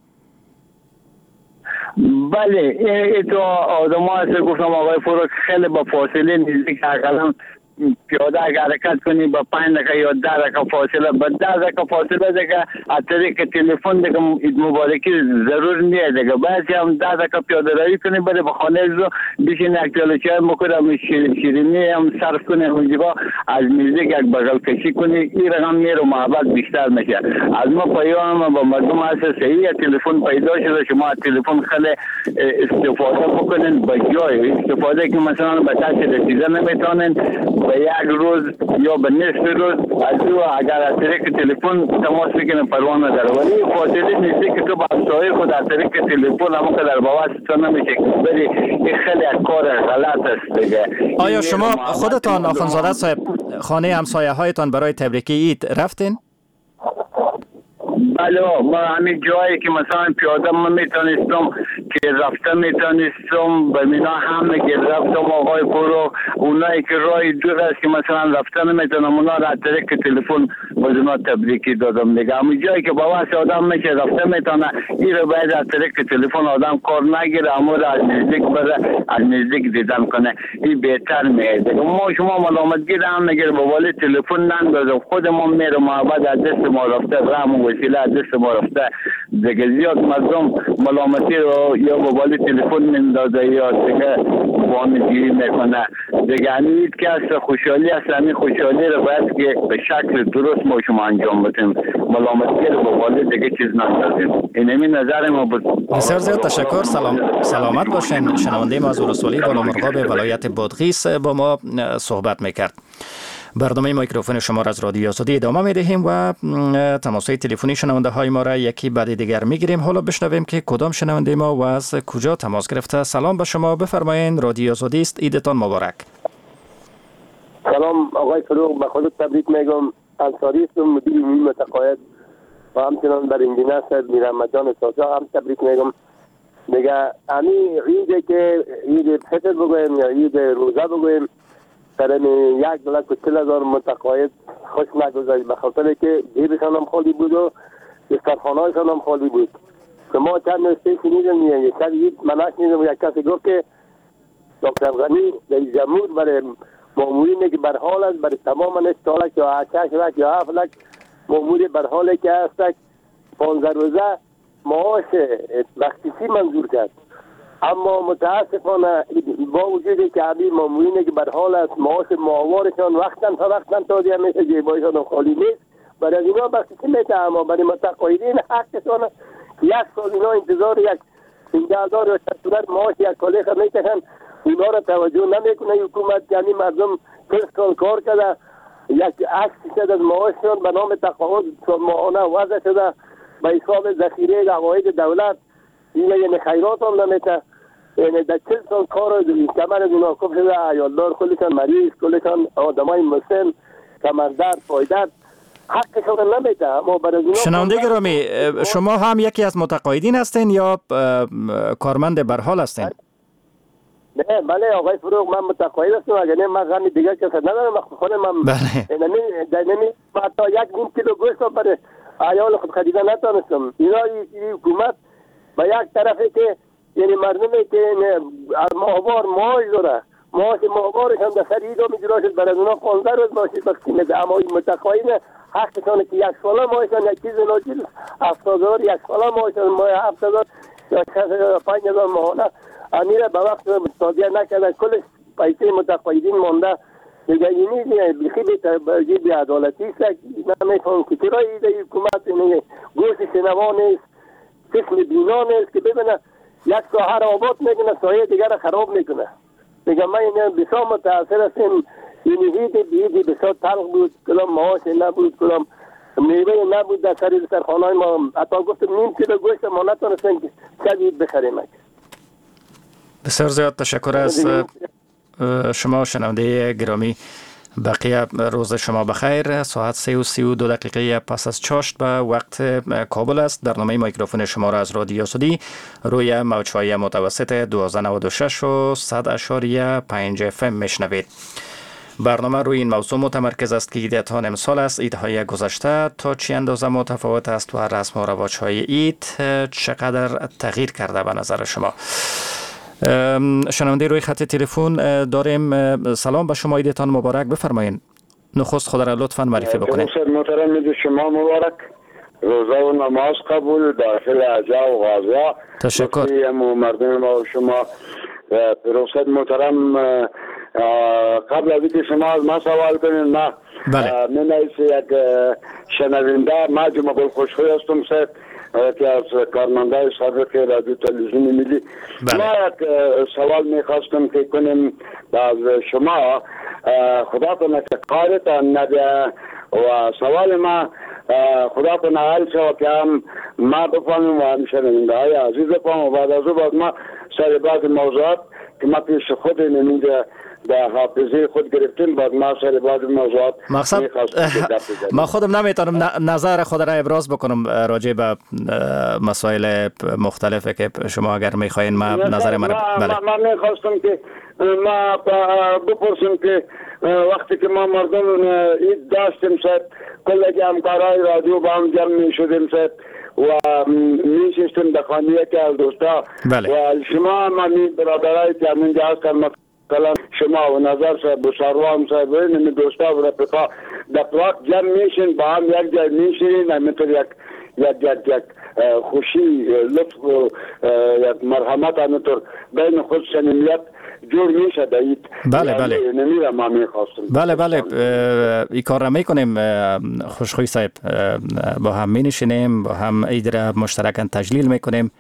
Speaker 16: بله، این تو آدم ها هست گفتم آقای فروغ خیلی با فاصله نزدیک اقلا پیاده اگر حرکت کنی با پنج دقیقه یا ده دقیقه فاصله، با ده دقیقه فاصله دیگه از طریق تلفن دیگه اید مبارکی ضرور نیه. دیگه بعضی هم ده دقیقه پیاده روی کنی بره به خانه رو بشین یک پیاله چای بکنه، شیرینی هم صرف کنه اونجا، از نزدیک یک بغل کشی کنی. این رقم میر و محبت بیشتر میشه. از ما پیام با مردم هست صحیح تلفن پیدا شده، شما از تلفن خیلی استفاده بکنین با جای استفاده که مثلا به دست رسیده نمیتونین به یک روز یا به نصف روز از او اگر از طریق تلفن تماس بکنه پروا نداره. ولی فاصله نزدیک که تو با همسایه خود از طریق تلفن همون که در باوست تو نمیشه بری، این خیلی کار غلط است دیگه.
Speaker 10: آیا شما خودتان آخوندزاده صاحب خانه همسایه هایتان برای تبریکی عید رفتین؟
Speaker 16: بله، ما همین جایی که مثلا پیاده ما میتونستم که رفته میتونستم به مینا همه که رفتم آقای فروغ. اونایی که رای دور است که مثلا رفته نمیتونم اونا را از طریق تلفن بازونا تبریکی دادم دیگه. همین جایی که با واسه آدم میشه رفته میتونه، این رو باید از طریق تلفن آدم کار نگیره، اما را از نزدیک بره، از نزدیک دیدن کنه، این بهتر میاد. ما شما ملامتگیر هم میگیره با ولی تلفن نندازم، خود ما میره محبت از دست ما رفته، رحم و وسیله از دست ما رفته دیگه. زیاد مردم ملامتی رو یا موبایل تلفن میندازه یا دیگه وانگیری میکنه دیگه. همین که از خوشحالی است، همین خوشحالی رو باید که به شکل درست ما شما انجام بدیم، ملامتی رو به والد دیگه چیز نسازیم. این همین نظر ما بود.
Speaker 10: بسیار زیاد تشکر. سلام سلامت باشین. شنونده ما از رسولی بالا مرغاب ولایت بادغیس با ما صحبت میکرد. برنامه میکروفون شما را از رادیو آزادی ادامه میدهیم و تماس‌های تلفنی شنونده های ما را یکی بعد دیگر میگیریم. حالا بشنویم که کدام شنونده ما و از کجا تماس گرفته. سلام به شما، بفرمایید. رادیو آزادی است، عیدتان مبارک.
Speaker 4: سلام آقای فروغ، به خودت تبریک میگم. انصاری هستم، مدیر عمومی متقاعد و همچنان بر انجینر صاحب میرحمت‌جان سازا هم تبریک میگم. دیگه همین عیدی که عید فطر بگویم یا عید روزه بگویم، سرم یک لک و چل هزار متقاعد خوش نگذاشت، به خاطر که جیبشان هم خالی بود و دسترخوانهایشان هم خالی بود. که ما چند نوشته شنیدم، یک سر عید من نشنیدم، یک کسی گفت که دکتر غنی رئیس جمهور برای مامورینی که بر حال است، برای تمام نشتالک یا هشت لک یا هفت لک ماموری بر حالی که هستک پانزده روزه معاش بخشیسی منظور کرد. اما متاسفانه با وجودی که همین مامورینی که بر حال است معاش ماهوارشان وقتاً تا وقتاً تازه همیشه جیبایشان خالی نیست، برای اینا بخشیسی میته. اما برای متقاعدین حقشان یک سال اینا انتظار یک پانزده هزار یا شصت معاش یک کالیخ میتشن، اونا را توجه نمیکنه حکومت. یعنی مردم پنج سال کار کرده، یک عکس شده از معاششان به نام تقاعد ماهانه وضع شده به حساب ذخیره عواید دولت. این یعنی خیرات هم نمیته. یعنی در چل سال کار کمر از اونا کف شده، عیالدار کلشان مریض، کلشان آدمای مسن، کمردرد، پایدرد، حقشان نمیته. اما برای اونا
Speaker 10: شنونده گرامی، شما هم یکی از متقاعدین هستین یا کارمند به حال هستین؟
Speaker 4: نه بله آقای فروغ، من متقاعد هستم. اگر نه من غمی دیگه کسی ندارم. خود من
Speaker 10: بله
Speaker 4: در نمی حتی یک نیم کیلو گوشت برای عیال خود خریده نتونستم. اینا این حکومت به یک طرفی که یعنی مردمی که ماهوار معاش داره، معاش ماهوارشان در سر عیدا میجرا شد، برای اونا پانزده روز معاشی بخشی میده. اما این متقاعد حقشانه که یک ساله معاششان یک چیز ناچیز هفتاد هزار، یک ساله معاششان ماه هفت هزار یا پنج هزار ماهانه امیره به وقت تادیه نکرده، کلش پیسه متقاعدین مانده. دیگه اینی بخیلی بی عدالتی است. نمیفهم که چرا ایده حکومت اینه گوشت شنوا نیست، قسم بینا نیست که ببینه یک ساحه را آباد میکنه، سایه دیگر را خراب میکنه. دیگه من اینه بسیار متاثر هستیم. این هیدی بیدی بسیار تلخ بود، کلام معاش نبود، کلام میوه نبود در سر دسترخوانهای ما. حتی گفتم نیم کیلو گوشت ما نتونستیم که شدید بخریم.
Speaker 10: بسیار زیاد تشکر از شما شنونده گرامی. بقیه روز شما بخیر. ساعت سه و سی و دو دقیقه پس از چاشت به وقت کابل است. برنامه میکروفون شما را از رادیو آزادی روی موج‌های متوسط دوازده نود و شش و صد اشاریه پنج اف ام میشنوید. برنامه روی این موضوع متمرکز است که عیدتان امسال است. عیدهای گذشته تا چه اندازه متفاوت است و رسم و رواج‌های عید چقدر تغییر کرده به نظر شما؟ شنونده روی خط تلفن داریم. سلام به شما، عیدتان مبارک. بفرمایید. نخست خود را لطفاً معرفی بکنید.
Speaker 17: محترم عید شما مبارک. روزه و نماز قبول داخل عزا و غازا.
Speaker 10: تشکر.
Speaker 17: مردم ما و شما پروفسور محترم، قبل از اینکه شما از ما سوال کنید، ما من از یک شنونده ما جمعه خوشخوی هستم صاحب که از کارمندای سابق رادیو تلویزیون ملی. ما یک سوال میخواستم که کنیم از شما، خدا کنه که قارتان نده و سوال ما خدا کنه حل شد که هم ما بفهمیم و هم شنونده های عزیز بفهم و بعد از او بعد ما سر بعض موضوعات که ما پیش خود اینجا در حافظه خود گرفتیم، بعد ما سر بعض موضوعات
Speaker 10: مقصد ما خودم نمیتونم نظر خود را ابراز بکنم راجع به مسائل مختلفه که شما اگر میخواین ما نظر من
Speaker 17: بله ما میخواستم که ما بپرسیم که وقتی که ما مردم عید داشتیم صاحب کل همکارای رادیو با هم جمع میشدیم صاحب و میشستیم در خانه که از دوستا و شما ما می برادرای که همینجا هستن کلام شما و نظر صاحب و سروان صاحب و این دوستا و رفقا در پلاک جمع میشین با هم یک جای میشین همینطور یک یک یک یک خوشی لطف و یک مرحمت همینطور بین خود صمیمیت جور میشه دهید.
Speaker 10: بله بله
Speaker 17: نمیره ما میخواستم.
Speaker 10: بله بله این کار را میکنیم خوشخوی صاحب، با هم مینشینیم، با هم عید را مشترکاً تجلیل میکنیم.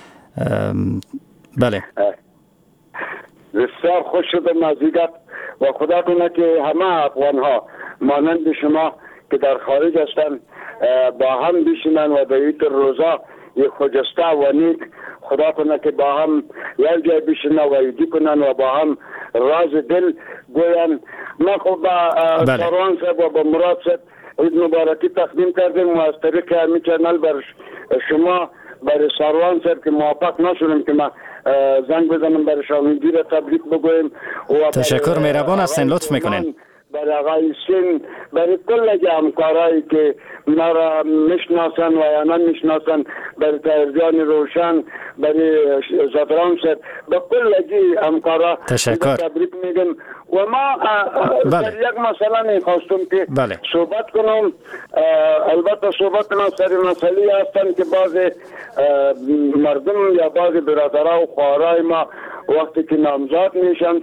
Speaker 10: بله
Speaker 17: بسیار خوش شدم از دیگر و خدا کنه که همه افغان ها مانند شما که در خارج هستن با هم بشینن و در این روزا یک خجسته و نیک خدا کنه که با هم یک جای بشینن و ایدی کنن و با هم راز دل گوین. ما خب با سروان صاحب و با مراد صاحب عید مبارکی تقدیم کردیم و از طریق همی چنل بر شما برای سروان صاحب که موفق نشدیم که ما زنگ بزنم برای شامگی را تبریک بگویم.
Speaker 10: تشکر مهربان هستین، لطف میکنین.
Speaker 17: برای آقای سین، برای کل همکارایی که ما را میشناسن و یا نمیشناسن، برای تهرجان روشن، برای زدران صاحب، به کل همکارا تبریک میگم. و ما در یک مسئله میخواستم که
Speaker 10: بله.
Speaker 17: صحبت کنم. البته صحبت ما سر مسئله هستن که بعض مردم یا بعض برادرها و خواهرای ما وقتی که نامزاد میشن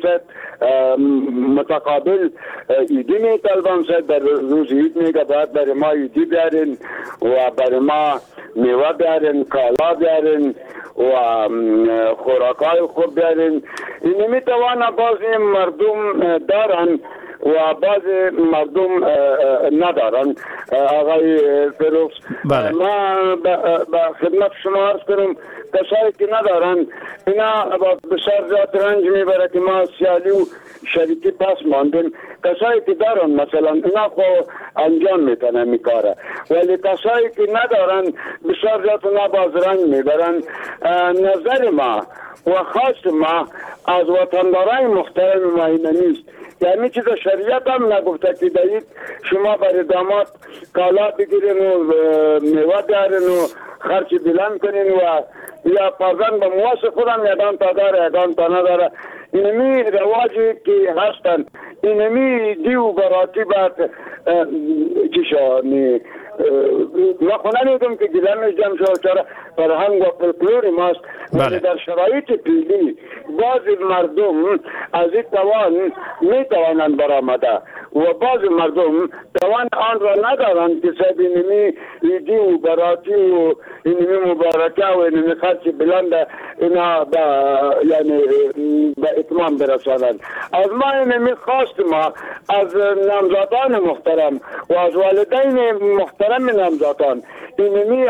Speaker 17: متقابل ایدی میطلبن در روز اید میگه باید برای ما ایدی بیارین و برای ما میوه بیارین، کالا بیارین و خوراکای خوب بیارین. این میتوانه بعضی مردم دارن و بعض مردم ندارن. آقای فیروز
Speaker 10: بله.
Speaker 17: ما به خدمت شما عرض کنم کسایی که ندارن اینا بسیار زیاد رنج میبره که ما سیالی و شریکی پس ماندیم. کسایی که دارن مثلا اینا خو انجام میتنه میکاره، ولی کسایی که ندارن بسیار زیاد اونا باز رنج میبرن. نظر ما و خواست ما از وطندارای محترم ما اینه نیست، یعنی چیز شریعت هم نگفته که دهید شما برای داماد کالا بگیرین و میوه دارین و خرچی بلند کنین و یا پازن به مواس خودم یادان تا داره یادان تا نداره. اینمی رواجی که هستن، اینمی دیو براتی باید چی شا ما خونه میگم که گلم جمع شد چرا فرهنگ و فلکلور ماست. ولی در شرایط پیلی بعضی مردم از این توان میتوانند برآمده و بعضی مردم توان آن را ندارند که سب اینمی ایدی و براتی و اینمی مبارکه و اینمی خرچ بلند اینا با یعنی به اتمام برسانند. از ما اینمی خواست ما از نامزادان محترم و از والدین محترم نامزادان اینمی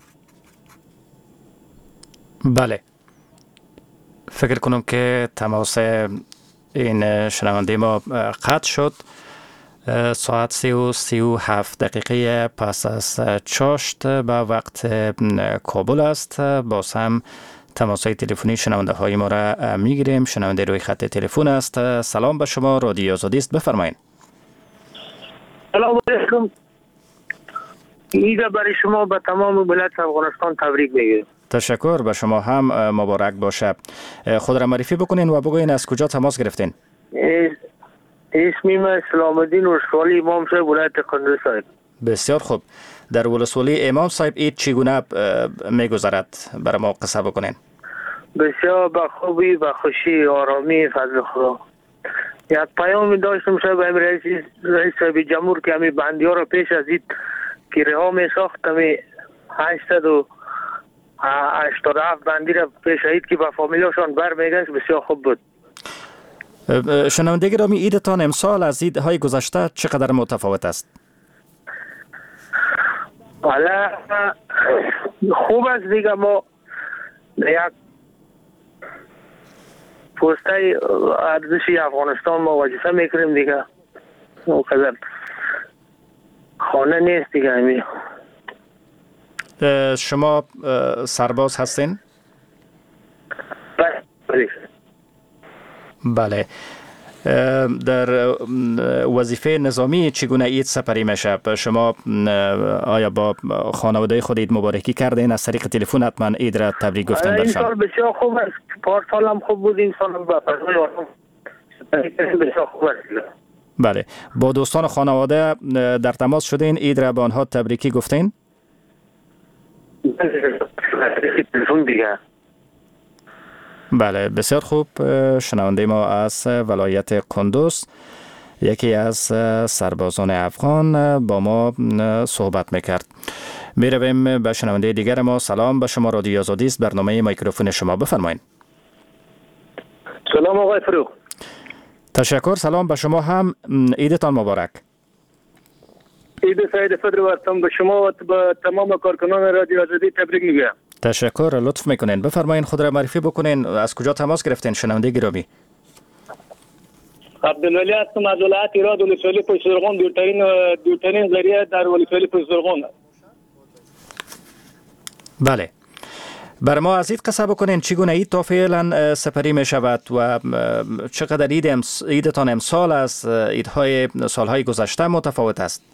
Speaker 10: بله فکر کنم که تماس این شنونده ما قطع شد. ساعت سی و سی و هفت دقیقه پس از چاشت به وقت کابل است. باز هم تماس‌های تلفنی شنونده های ما را میگیریم. شنونده روی خط تلفن است. سلام به شما، رادیو آزادی است، بفرمایید.
Speaker 14: سلام علیکم. عید برای شما به تمام ملت افغانستان تبریک میگم.
Speaker 10: تشکر، به شما هم مبارک باشه. خود را معرفی بکنین و بگوین از کجا تماس گرفتین.
Speaker 14: اسمی من اسلام الدین ولسوالی امام صاحب ولایت قندوز صاحب.
Speaker 10: بسیار خوب. در ولسوالی امام صاحب عید چگونه میگذرد؟ برای ما قصه بکنین.
Speaker 14: بسیار با خوبی و خوشی آرامی فضل خدا. یک پیام داشتم صاحب رئیس رئیس صاحب جمهور که همی بندی ها را پیش از اید که رها می ساخت همی هشتصد و هشتاد و هفت بندی را پیش اید که با فامیلاشان بر میگشت. بسیار خوب بود.
Speaker 10: شنونده گرامی، عیدتان امسال از عیدهای گذشته چقدر متفاوت است؟
Speaker 14: حالا خوب است دیگه. ما یک پوسته ارزشی افغانستان ما وظیفه میکنیم دیگه. اونقدر خانه نیست دیگه. همی
Speaker 10: شما سرباز هستین؟
Speaker 14: بله.
Speaker 10: بله. در وظیفه نظامی چگونه عید سپری میشه؟ شما آیا با خانواده خود عید مبارکی کردین؟ از طریق تلفن حتما عید را تبریک گفتن برشان؟
Speaker 14: این سال بسیار خوب است. پارسال هم خوب بود. این سال هم بسیار خوب است.
Speaker 10: بله. با دوستان خانواده در تماس شدین؟ عید را به آنها تبریکی گفتین؟
Speaker 13: تلفن دیگه.
Speaker 10: بله بسیار خوب. شنونده ما از ولایت قندوز یکی از سربازان افغان با ما صحبت میکرد. میرویم به شنونده دیگر ما. سلام به شما، رادیو آزادی است، برنامه میکروفون شما، بفرمایید.
Speaker 4: سلام آقای فروغ.
Speaker 10: تشکر. سلام به شما هم، عیدتان مبارک.
Speaker 4: عید سعید فطر وقتم به شما و به تمام کارکنان رادیو آزادی تبریک میگم.
Speaker 10: تشکر، لطف میکنین. بفرمایید خود را معرفی بکنین. از کجا تماس گرفتین شنونده گرامی؟
Speaker 4: عبدالولی هستم از ولایت ایراد، ولسوالی پشت زرغون، دورترین دورترین ذریعه در ولسوالی پشت زرغون.
Speaker 10: بله، بر ما از عید قصه بکنین چگونه عید تا فعلا سپری می شود و چقدر عید امس... عیدتان امسال از عیدهای سالهای گذشته متفاوت است؟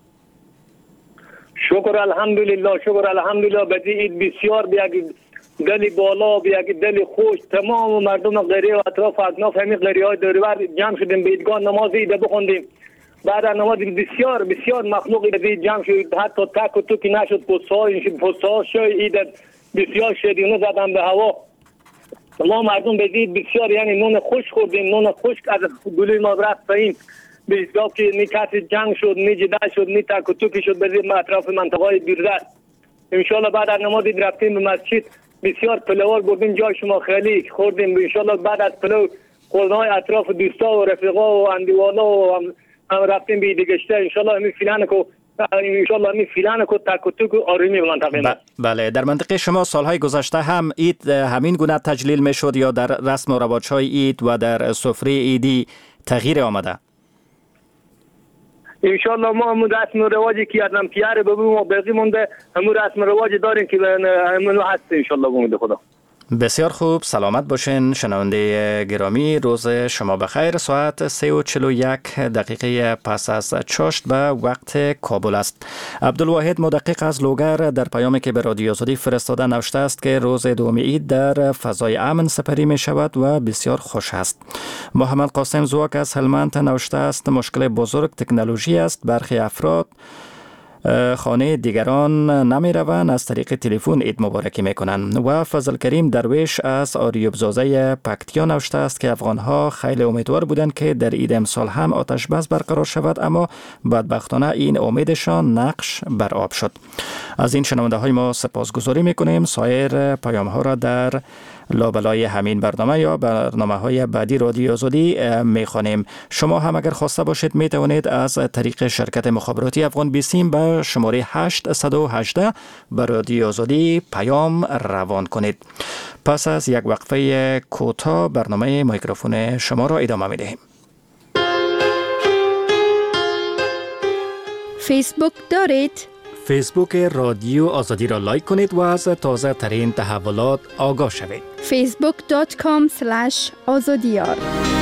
Speaker 4: شکر الحمدلله، شکر الحمدلله. بدی عید بسیار بیاگ دلی بالا، بیاگ دلی خوش، تمام مردم غریه و اطراف اکناف همین غریه های دوربر جمع شدیم به عیدگاه نماز عید بخوندیم. بعد از نماز بسیار بسیار مخلوق عید جمع شد، حتی تک و توکی نشد. پست‌های پست‌ها شوی عید بسیار شدیونه زدن به هوا. ما مردم به عید بسیار یعنی نون خوش خوردیم، نون خوش از گلوی ما رفت پایین. بیشتر که نی کسی جنگ شد، نی جدا شد، نی تک و توکی شد به اطراف منطقه بیرده. انشالله بعد از نماز عید رفتیم به مسجد، بسیار پلوار بردیم جای شما خیلی خوردیم. انشالله بعد از پلو خوردنهای اطراف دوستا و رفیقا و اندیوالا و هم, هم رفتیم به دیگشته. انشالله همین فیلان کو انشالله همین فیلان کو تک و توک و آرومی به منطقه ما.
Speaker 10: بله، در منطقه شما سالهای گذشته هم عید همین گونه تجلیل میشد یا در رسم و رواج‌های عید و در سفره عیدی تغییر آمده؟
Speaker 4: انشالله ما همون رسم و رواجی که یادم پیاره ببینیم و باقی مونده همون رسم و رواجی داریم که همون هست انشالله بمونده. خدا
Speaker 10: بسیار خوب، سلامت باشین شنونده گرامی. روز شما بخیر. ساعت سه و چلو یک دقیقه پس از چاشت به وقت کابل است. عبدالواحد مدقق از لوگر در پیامی که به رادیو آزادی فرستاده نوشته است که روز دوم عید در فضای امن سپری می شود و بسیار خوش است. محمد قاسم زواک از هلمند نوشته است مشکل بزرگ تکنولوژی است. برخی افراد خانه دیگران نمی روند، از طریق تلفن عید مبارکی می کنند. و فضل کریم درویش از آریوبزازه پکتیا نوشته است که افغانها خیلی امیدوار بودند که در عید امسال هم آتش بس برقرار شود، اما بدبختانه این امیدشان نقش بر آب شد. از این شنونده های ما سپاسگزاری می کنیم. سایر پیام ها را در لابلای همین برنامه یا برنامه های بعدی رادیو آزادی می خوانیم. شما هم اگر خواسته باشید می توانید از طریق شرکت مخابراتی افغان بیسیم به شماره هشت یک هشت به رادیو آزادی پیام روان کنید. پس از یک وقفه کوتاه برنامه میکروفون شما را ادامه می دهیم.
Speaker 9: فیسبوک دارید؟
Speaker 10: فیسبوک رادیو آزادی را لایک کنید و از تازه ترین تحولات آگاه شوید.
Speaker 9: فیسبوک دات کام اسلش آزادیار.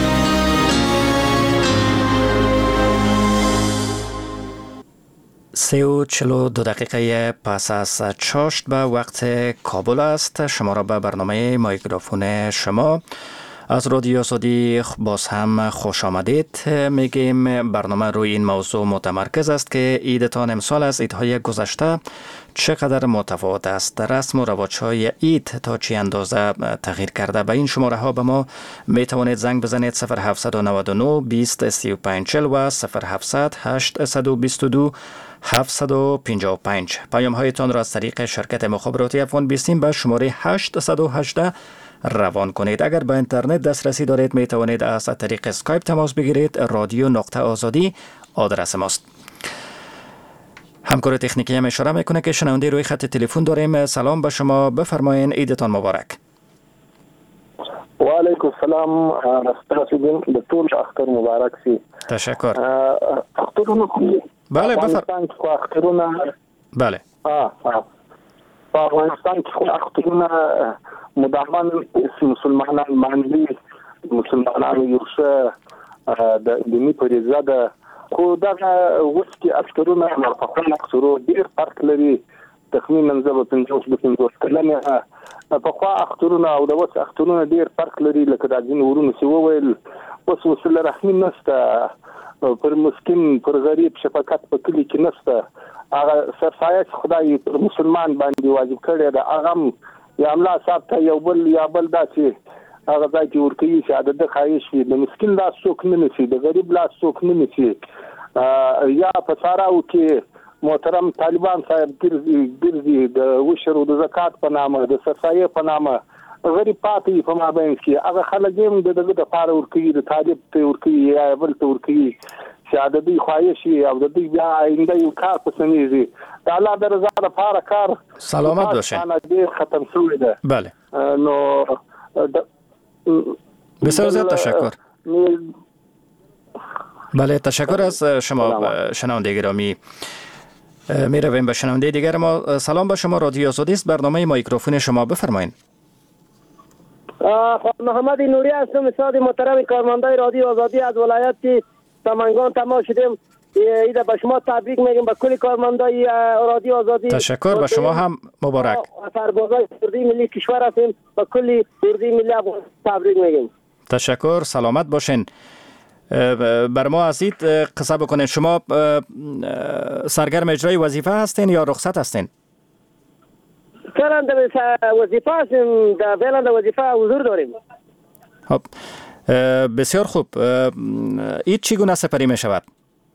Speaker 10: سه و چلو دو دقیقه پس از چاشت به وقت کابل است. شما را به برنامه میکروفون شما از رادیو آزادی باز هم خوش آمدید میگیم. برنامه روی این موضوع متمرکز است که عیدتان امسال از عیدهای گذشته چقدر متفاوت است. رسم و رواج‌های عید تا چه اندازه تغییر کرده. به این شماره ها به ما می توانید زنگ بزنید صفر هفت نه نه بیست سی و پنج چهل و صفر هفت هشت بیست دو هفتصد و پنجاه و پنج. پیام هایتان را از طریق شرکت مخابراتی افغان بیسیم به شماره هشت یک هشت روان کنید. اگر به اینترنت دسترسی دارید می توانید از طریق اسکایپ تماس بگیرید. رادیو نقطه آزادی آدرس ماست. همکار تکنیکی هم اشاره میکنه که شنونده روی خط تلفن داریم. سلام به شما، بفرمایین. عیدتان مبارک.
Speaker 14: و علیکم السلام. استاسیدین به طول اختر مبارک سی.
Speaker 10: تشکر.
Speaker 14: اخترون
Speaker 10: بله بفرمایید.
Speaker 14: اخترون
Speaker 10: بله
Speaker 14: آه آه افغانستان که اخترون مدامن مسلمانان منلی مسلمانان یوشه د دینی پریزه ده خو دغه وسکی اخترونه مرفقان اخترو ډیر فرق لري. تخمینا زه به پنځوس به پنځوس کلنه پخوا اخترونه او د اوس اخترونه ډیر فرق لري. لکه د ځینې ورونو چې وویل اوس وسیله رحمي نشته.
Speaker 18: پر مسکین پر غریب شفقت په کلی کې نشته. هغه سرسایه خدای پر مسلمان باندې واجب کړی دا هغه یا املا صاحب ته یو بل یا بل داسې هغه ځای کې ورکوي چې عدد خواهش وي. د مسکین لاس څوک نه نیسي، د غریب لاس څوک نه نیسي. یا په ساراو کې محترم طالبان صاحب ګرځي د عشر او د زکات په نامه د سرسایه په نامه غریب پاتې په مابین کې هغه خلک هم د دغه د پاره ورکوي، د طالب ته ورکوي یا بل ته ورکوي چې عددي خواهش وي او د دې بیا آینده یو کار پسنیږي. د الله د رضا لپاره کار
Speaker 10: سلامت باشین.
Speaker 18: ډیر ختم شوی ده.
Speaker 10: بله.
Speaker 18: نو
Speaker 10: بسیار زیاد تشکر. بله تشکر از شما شنونده گرامی. می رویم به شنونده دیگر ما. سلام به شما، رادیو آزادی است، برنامه مایکروفون شما، بفرمایید.
Speaker 4: محمد نوری هستم، استاد محترم کارمندای رادیو آزادی از ولایت سمنگان تماس شدیم. ایده به شما تبریک میگیم، به کل کارمندای رادیو آزادی
Speaker 10: تشکر. به شما هم مبارک.
Speaker 4: سربازای اردوی ملی کشور هستیم، به کل اردوی ملی تبریک میگیم.
Speaker 10: تشکر، سلامت باشین. بر ما ازید قصه بکنین، شما سرگرم اجرای وظیفه هستین یا رخصت هستین؟
Speaker 4: فعلا در وظیفه هستیم، در فعلا در وظیفه حضور داریم.
Speaker 10: خب بسیار خوب. این چگونه سپری می شود؟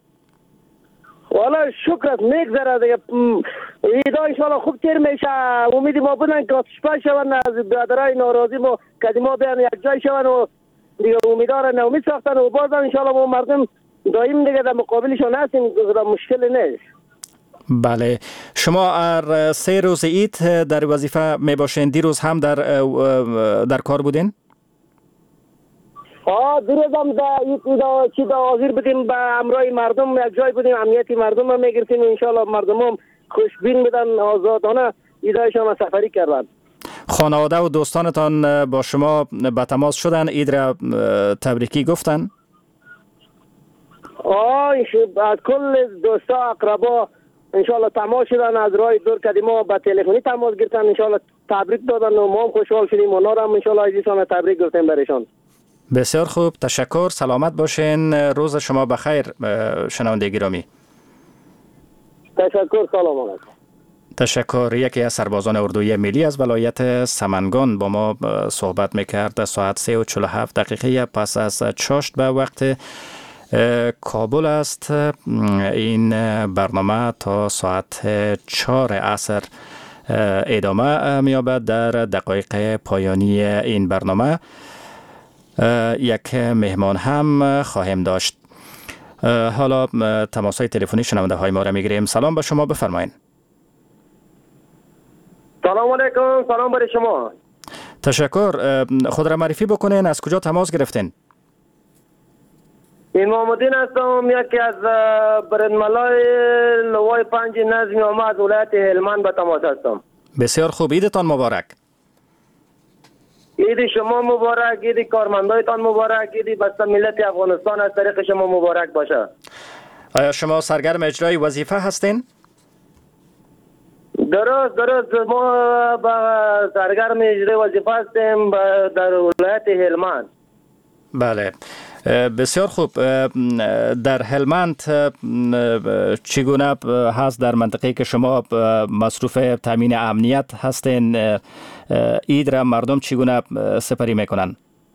Speaker 4: والا شکر است، میگذره دیگه. ایدا انشالله خوب تیر میشه. امید ما بودن که آتش‌بس شون از برادرای ناراضی ما قدیما بیان یک جای شون و دیگه امیدوارن امید ساختن و باز انشالله ما مردم دائم دیگه در مقابلشون هستیم، مشکل نیست.
Speaker 10: بله. شما هر سه روز عید در وظیفه می باشین؟ دیروز هم در در کار بودین؟
Speaker 4: آه دیروز هم در عید چی در حاضر بودیم، به امرای مردم یک جای بودیم، امنیتی مردم هم میگرفتیم. انشالله مردم هم خوشبین بودن، آزادانه ایدایشان سفری کردن.
Speaker 10: خانواده و دوستانتان با شما به تماس شدن، عید را تبریکی گفتن؟
Speaker 4: آه از کل دوستا اقربا انشالله تماس شدن، از راه دور قدیما با تلفنی تماس گرفتن، انشالله تبریک دادن و ما هم خوشحال شدیم. اونا را هم انشالله عزیزان تبریک گفتیم برشان.
Speaker 10: بسیار خوب، تشکر، سلامت باشین. روز شما بخیر شنونده گرامی.
Speaker 4: تشکر، سلام علیکم.
Speaker 10: تشکر. یکی از سربازان اردوی ملی از ولایت سمنگان با ما صحبت میکرد. ساعت سه و چهل و هفت دقیقه پس از چاشت به وقت کابل است. این برنامه تا ساعت چهار عصر ادامه می‌یابد. در دقایق پایانی این برنامه یک مهمان هم خواهیم داشت. حالا تماس‌های تلفنی شنونده های ما را میگیریم. سلام به شما، بفرمایید.
Speaker 4: سلام علیکم. سلام برای شما.
Speaker 10: تشکر. خود را معرفی بکنین، از کجا تماس گرفتین؟
Speaker 4: امام الدین هستم، یکی از برندملای لوای پنج نظمی آمد ولایت هلمند به تماس هستم.
Speaker 10: بسیار خوب. عیدتان مبارک.
Speaker 4: عید شما مبارک، عید کارمندایتان مبارک، عید بسته ملت افغانستان از طریق شما مبارک باشه.
Speaker 10: آیا شما سرگرم اجرای وظیفه هستین؟
Speaker 4: درست درست ما با سرگرم اجرای وظیفه هستیم در ولایت هلمند.
Speaker 10: بله. بسیار خوب. در هلمند چگونه هست در منطقه که شما مصروف تامین امنیت هستین؟ عید را مردم چگونه سپری میکنن؟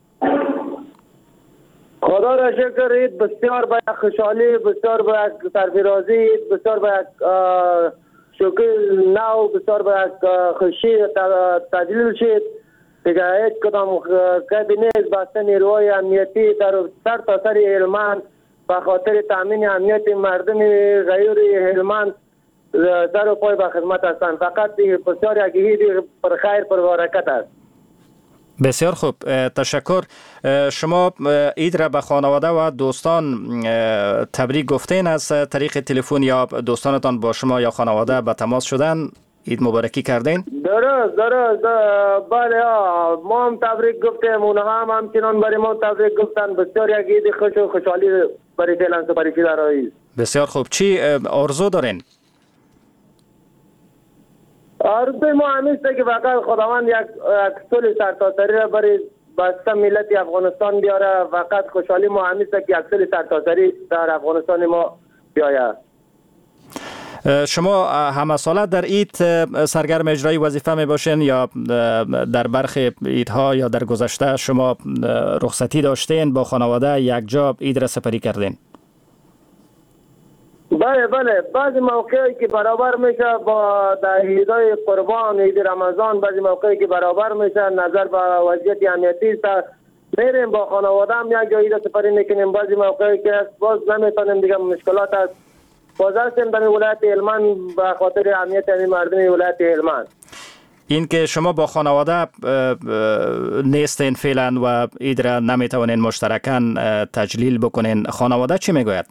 Speaker 4: خدا را شکر، عید بسیار با خوشحالی، بسیار با سرفرازی، بسیار با شکل نو، بسیار با خوشی تجلیل شد. دیگه هیچ کدام کدی نیست. بسته نیروهای امنیتی در سر تا سر هلمند به خاطر تامین امنیت مردم غیر هلمند سر و پای به خدمت هستند. فقط بسیار یک عید پر خیر پر برکت است.
Speaker 10: بسیار خوب، تشکر. شما عید را به خانواده و دوستان تبریک گفتین از طریق تلفن یا دوستانتان با شما یا خانواده به تماس شدن؟ عید مبارکی کردین؟
Speaker 4: درست درست بله، ما هم تبریک گفتیم، اونها هم همچنان برای ما تبریک گفتن. بسیار یک عید خوش و خوشحالی برای فعلا سپری شده رایی.
Speaker 10: بسیار خوب. چی آرزو دارین؟
Speaker 4: آرزوی ما همیشه که فقط خداوند یک صلح سرتاسری را برای بسته ملت افغانستان بیاره. فقط خوشحالی ما همیست که اکثر سرتاسری در افغانستان ما بیاید.
Speaker 10: شما همه ساله در عید سرگرم اجرای وظیفه می باشین یا در برخی عیدها یا در گذشته شما رخصتی داشتین با خانواده یک جا عید را سپری کردین؟
Speaker 4: بله بله بعضی موقعی که برابر میشه با در عیدهای قربان، عید رمضان، بعضی موقعی که برابر میشه نظر به وضعیت امنیتی است میریم با خانواده هم یک جا عید سپری میکنیم. بعضی موقعی که باز نمیتونیم دیگه مشکلات است. باز هستیم در ولایت هلمند به خاطر امنیت مردم ولایت هلمند.
Speaker 10: این که شما با خانواده نیستین فعلا و عید را نمیتونین مشترکاً تجلیل بکنین، خانواده چی میگوید؟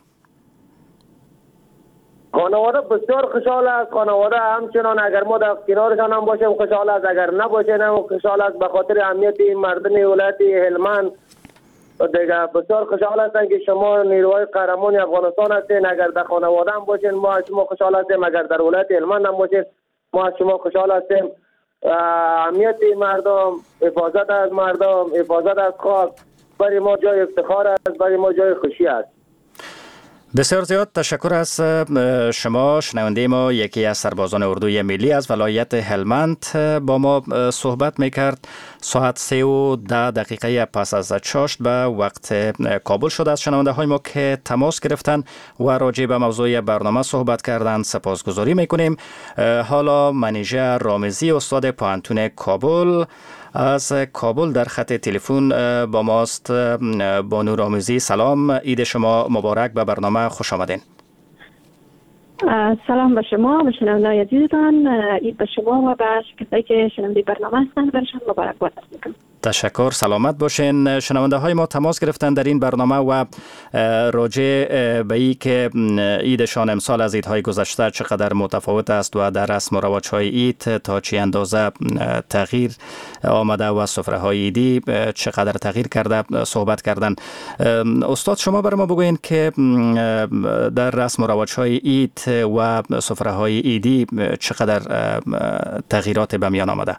Speaker 4: خانواده بسیار خوشحال است. خانواده همچنان اگر ما در کنارشان هم باشیم خوشحال است، اگر نباشیم هم خوشحال است به خاطر امنیت مردم ولایت هلمند. دیگه بسیار خوشحال هستن که شما نیروهای قهرمان افغانستان هستین. اگر در خانواده هم باشین ما از شما خوشحال هستیم، اگر در ولایت هلمند هم باشین ما از شما خوشحال هستیم. امنیت مردم، حفاظت از مردم، حفاظت از خاک برای ما جای افتخار است، برای ما جای خوشی است.
Speaker 10: بسیار زیاد تشکر از شما. شنونده ما یکی از سربازان اردوی ملی از ولایت هلمند با ما صحبت میکرد. ساعت سه و ده دقیقه پس از چاشت به وقت کابل شده از شنونده های ما که تماس گرفتن و راجع به موضوع برنامه صحبت کردن سپاسگزاری میکنیم. حالا منیژه رامزی استاد پوهنتون کابل از کابل در خط تلفن با ماست. بانو رامزی سلام، عید شما مبارک، به برنامه خوش آمدین.
Speaker 19: سلام به شما، به شنوندگان عزیزتان، عید به شما و به کسایی که شنونده برنامه هستند برشان مبارک باد میکنم.
Speaker 10: تشکر، سلامت باشین. شنونده های ما تماس گرفتن در این برنامه و راجع به ای که عیدشان امسال از عیدهای گذشته چقدر متفاوت است و در رسم و رواج های عید تا چه اندازه تغییر آمده و سفره های عیدی چقدر تغییر کرده صحبت کردن. استاد شما برای ما بگوین که در رسم و رواج های عید و سفره های عیدی چقدر تغییرات به میان آمده؟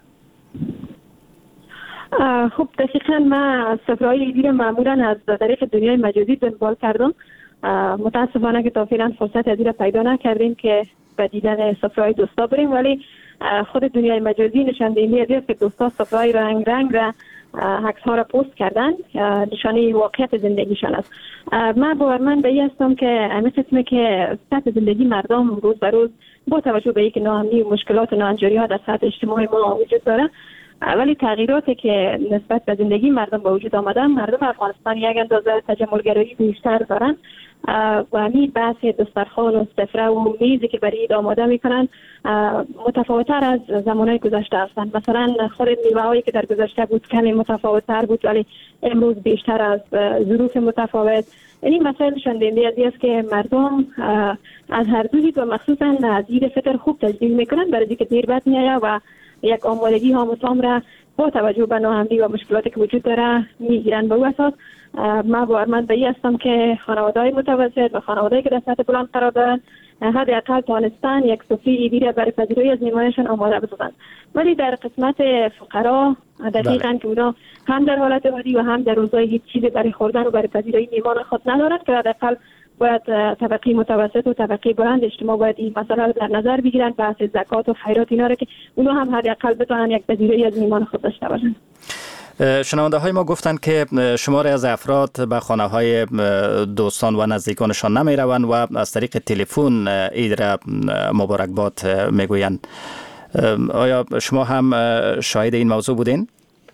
Speaker 19: خب دقیقاً ما سفرهای عیدی رو معمولاً از طریق دنیای مجازی دنبال کردم. متاسفانه که تا فعلا فرصت از این پیدا نکردیم که به دیدن سفرهای دوستا بریم، ولی خود دنیای مجازی نشان دهنده است که دوستا سفرهای رنگ رنگ را عکس ها را پست کردن، نشانه واقعیت زندگیشان است. من باورمند به این هستم که همین قسمه که سطح زندگی مردم روز به روز با توجه به اینکه ناامنی و مشکلات و ناهنجاری ها در سطح اجتماعی ما وجود داره، ولی تغییراتی که نسبت به زندگی مردم با وجود آمدن، مردم افغانستان یک اندازه تجملگرایی بیشتر دارن و همین بحث دسترخوان و سفره و میزی که برای عید آماده میکنن متفاوت‌تر از زمانهای گذشته هستند. مثلا خود میوه‌هایی که در گذشته بود کمی متفاوت‌تر بود، ولی امروز بیشتر از ظروف متفاوت. این مسائل نشان دهنده است که مردم از هر دو و مخصوصا از عید فطر خوب تجلیل میکنن، برای اینکه دیر بعد میآید و یک آمادگی ها متام را با توجه به ناامنی و مشکلاتی که وجود داره میگیرن. به او اساس من باورمند به این هستم که خانواده‌های متوسط و خانواده‌ای که در سطح بلند قرار دارند حداقل توانستن یک سفره عیدی را برای پذیرایی از مهمانشان آماده بسازند. ولی در قسمت فقرا دقیقاً که اونا هم در حالت عادی و هم در روزهای هیچ چیزی برای خوردن و برای پذیرایی مهمان خود ندارند که حداقل باید طبقه متوسط و طبقه بلند اجتماع باید این مسئله در نظر بگیرن، بحث زکات و خیرات اینا رو که اونا هم حداقل بتونن یک پذیرایی از مهمان خود داشته باشن.
Speaker 10: شنونده های ما گفتند که شماری از افراد به خانه های دوستان و نزدیکانشان نمی روند و از طریق تلفن عید را مبارکباد می گویند. آیا شما هم شاهد این موضوع بودین؟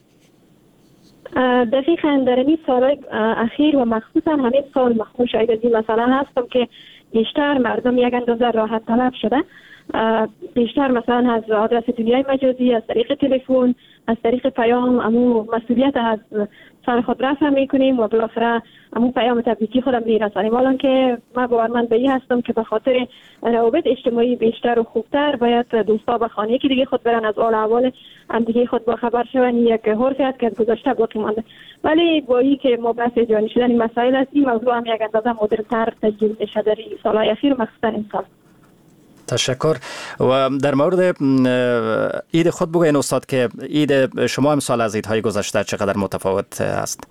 Speaker 19: دقیقاً در این سالهای اخیر و مخصوصا همین سال مخصوص شاهد از این مسئله هستم که بیشتر مردم یک اندازه راحت طلب شده، بیشتر مثلا از آدرس دنیای مجازی، از طریق تلفن، از طریق پیام امو مسئولیت از سر خود رفع میکنیم و بالاخره امو پیام تبریکی خودم میرسانیم. حالا که من باورمند به این هستم که به خاطر روابط اجتماعی بیشتر و خوبتر باید دوستا به خانه یکی دیگه خود برن، از حال احوال هم دیگه خود با خبر شون. یک حرفی است که از گذشته باقی مانده، ولی با این که ما بحث جانی شدن این مسائل است، این موضوع هم یک اندازه مدرن‌تر تجلیل میشه در سالهای اخیر مخصوصا این سال.
Speaker 10: تشکر. و در مورد عید خود بگوین استاد که عید شما امسال از عیدهای گذشته چقدر متفاوت است؟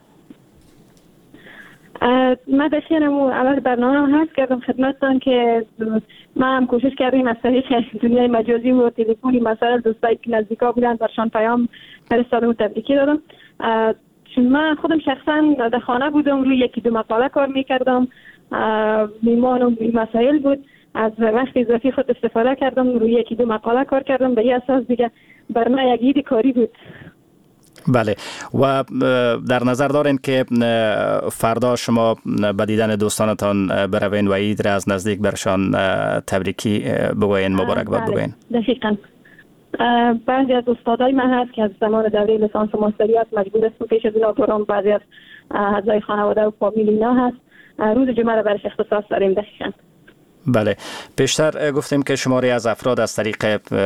Speaker 19: من بخیرم و اول برنامه هست کردم خدمتتان که ما هم کوشش کردیم از طریق دنیای مجازی و تلفنی مثلا دوستایی که نزدیکا بودن برشان پیام فرستادم و تبریکی دادم. چون من خودم شخصا در خانه بودم، روی یکی دو مقاله کار میکردم، میمانم روی مسائل بود، از وقت اضافی خود استفاده کردم، روی یکی دو مقاله کار کردم، به این اساس دیگه بر من یک عید کاری بود.
Speaker 10: بله. و در نظر دارین که فردا شما به دیدن دوستانتان بروین و عید را از نزدیک برشان تبریکی بگوین، مبارک باد بگوین؟
Speaker 19: دقیقاً. بعضی از استادای من هست که از زمان دوره لیسانس و ماستریات مجبور است پیش از اینا برام، بعضی از اعضای خانواده و فامیل اینا هست. روز جمعه را برش اختصاص داریم. دقیقاً.
Speaker 10: بله. پیشتر گفتیم که شماری از افراد از طریق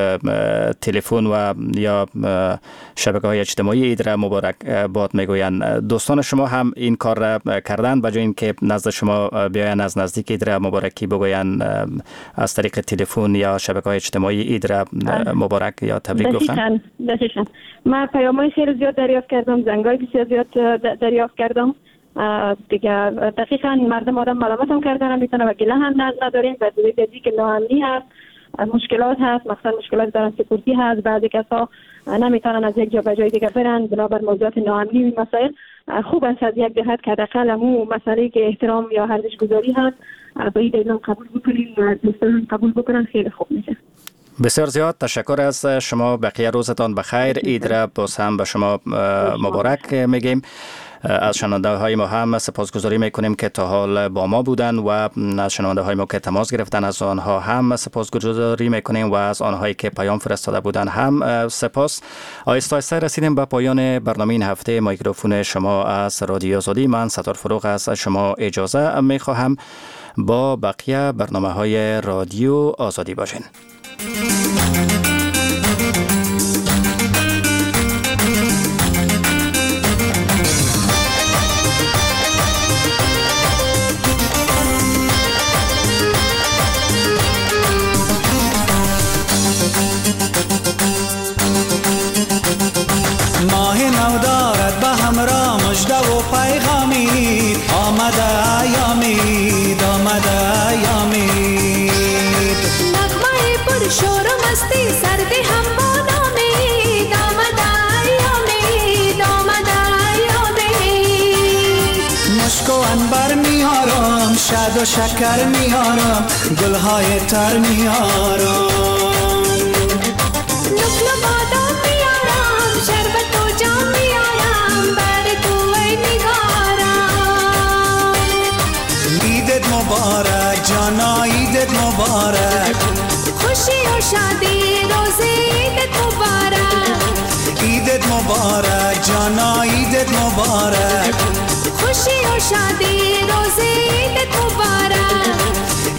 Speaker 10: تلفن و یا شبکه‌های اجتماعی عید را مبارک باد میگویند. دوستان شما هم این کار را کردند به جای اینکه نزد شما بیاین از نزدیک عید را مبارکی بگویند، از طریق تلفن یا شبکه‌های اجتماعی عید را مبارک یا تبریک گفتند؟
Speaker 19: دقیقاً. من پیام‌های خیلی زیاد دریافت کردم، زنگ‌های بسیار زیاد دریافت کردم. دیگه دقیقاً مردم آدم ملامت هم کردن میتونه و گله هم نداریم. بعد دیدی که ناامنی هست، مشکلات هست، مثلا مشکلات در سکورتی هست، بعضی کسا نمیتونن از یک جا به جای دیگه برن بنابر موضوعات ناامنی و مسائل. خوب است از یک جهت که حداقل همون مسئله که احترام یا ارزش گذاری هست به این اعلام قبول بکنیم و دوستان قبول بکنن، خیلی خوب میشه.
Speaker 10: بسیار زیاد تشکر از شما. بقیه روزتان بخیر. عید را باز هم به شما مبارک میگیم. از شنونده های ما هم سپاسگزاری میکنیم که تا حال با ما بودن و از شنونده های ما که تماس گرفتن از آنها هم سپاسگزاری میکنیم و از آنهایی که پیام فرستاده بودن هم سپاس. آهسته آهسته رسیدیم به پایان برنامه این هفته میکروفون شما از رادیو آزادی. من ستار فروغ از شما اجازه میخواهم. با بقیه برنامه های رادیو آزادی باشین.
Speaker 20: ماه نو دارد به همراه مژده و پیغامی، آمده ایامید آمده ایامید،
Speaker 21: نغمه پر شور و مستی سردی هم با نامید، آمده ایامید آمده ایامید،
Speaker 20: مشک و عنبر میارم، شد و شکر میارم، گلهای تر میارم،
Speaker 21: نقل بادام میارم، شربت و جام میارم، بر تو ای نگارم.
Speaker 20: عیدت مبارک جانا، عیدت مبارک،
Speaker 21: خوشی و شادی روز عیدت مبارک،
Speaker 20: عیدت مبارک جانا، عیدت مبارک،
Speaker 21: خوشی و شادی روز عیدت مبارک.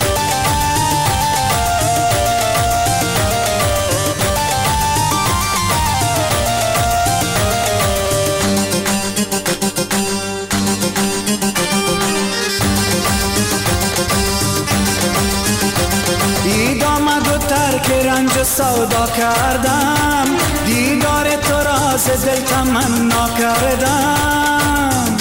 Speaker 20: عید آمد و ترک رنج سودا کردم، دیدار تو را ز دل تمنا کردم.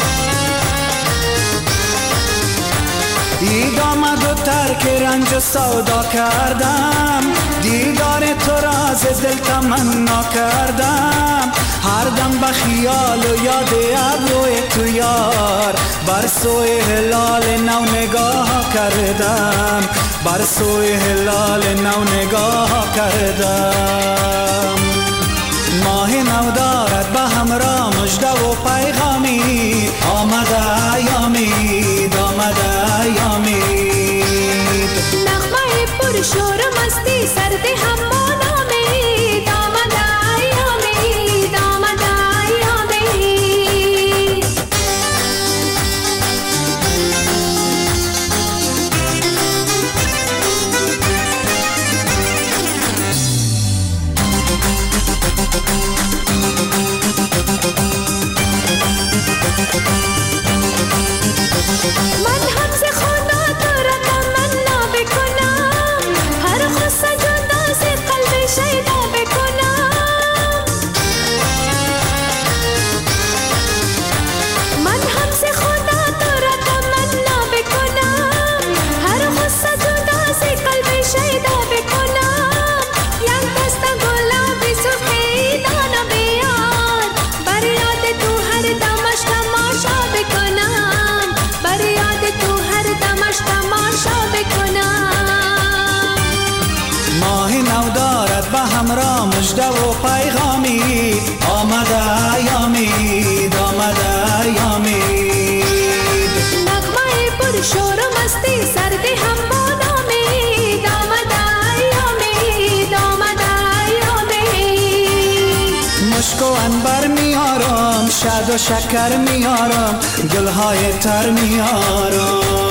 Speaker 20: عید آمد و ترک رنج سودا کردم، دیدار تو را ز دل تمنا کردم. هر دم به خیال و یاد ابروی تو یار، بر سوی هلال نو نگاه کردم، بر سوی هلال نو نگاه کردم. ماه نو دارد به همراه مژده و پیغامی، آمده ایامید آمده ایامید،
Speaker 21: نغمه پر شور و مستی سردی هم با نامید، آمده ایامید آمده ایامید.
Speaker 20: مژده و پیغامی آمده ایامید آمده ایامید
Speaker 21: نغمه پر شور و مستی سرد هم با نامید آمده ایامید آمده ایامید
Speaker 20: مشک و عنبر میارم شاد و شکر میارم گلهای تر میارم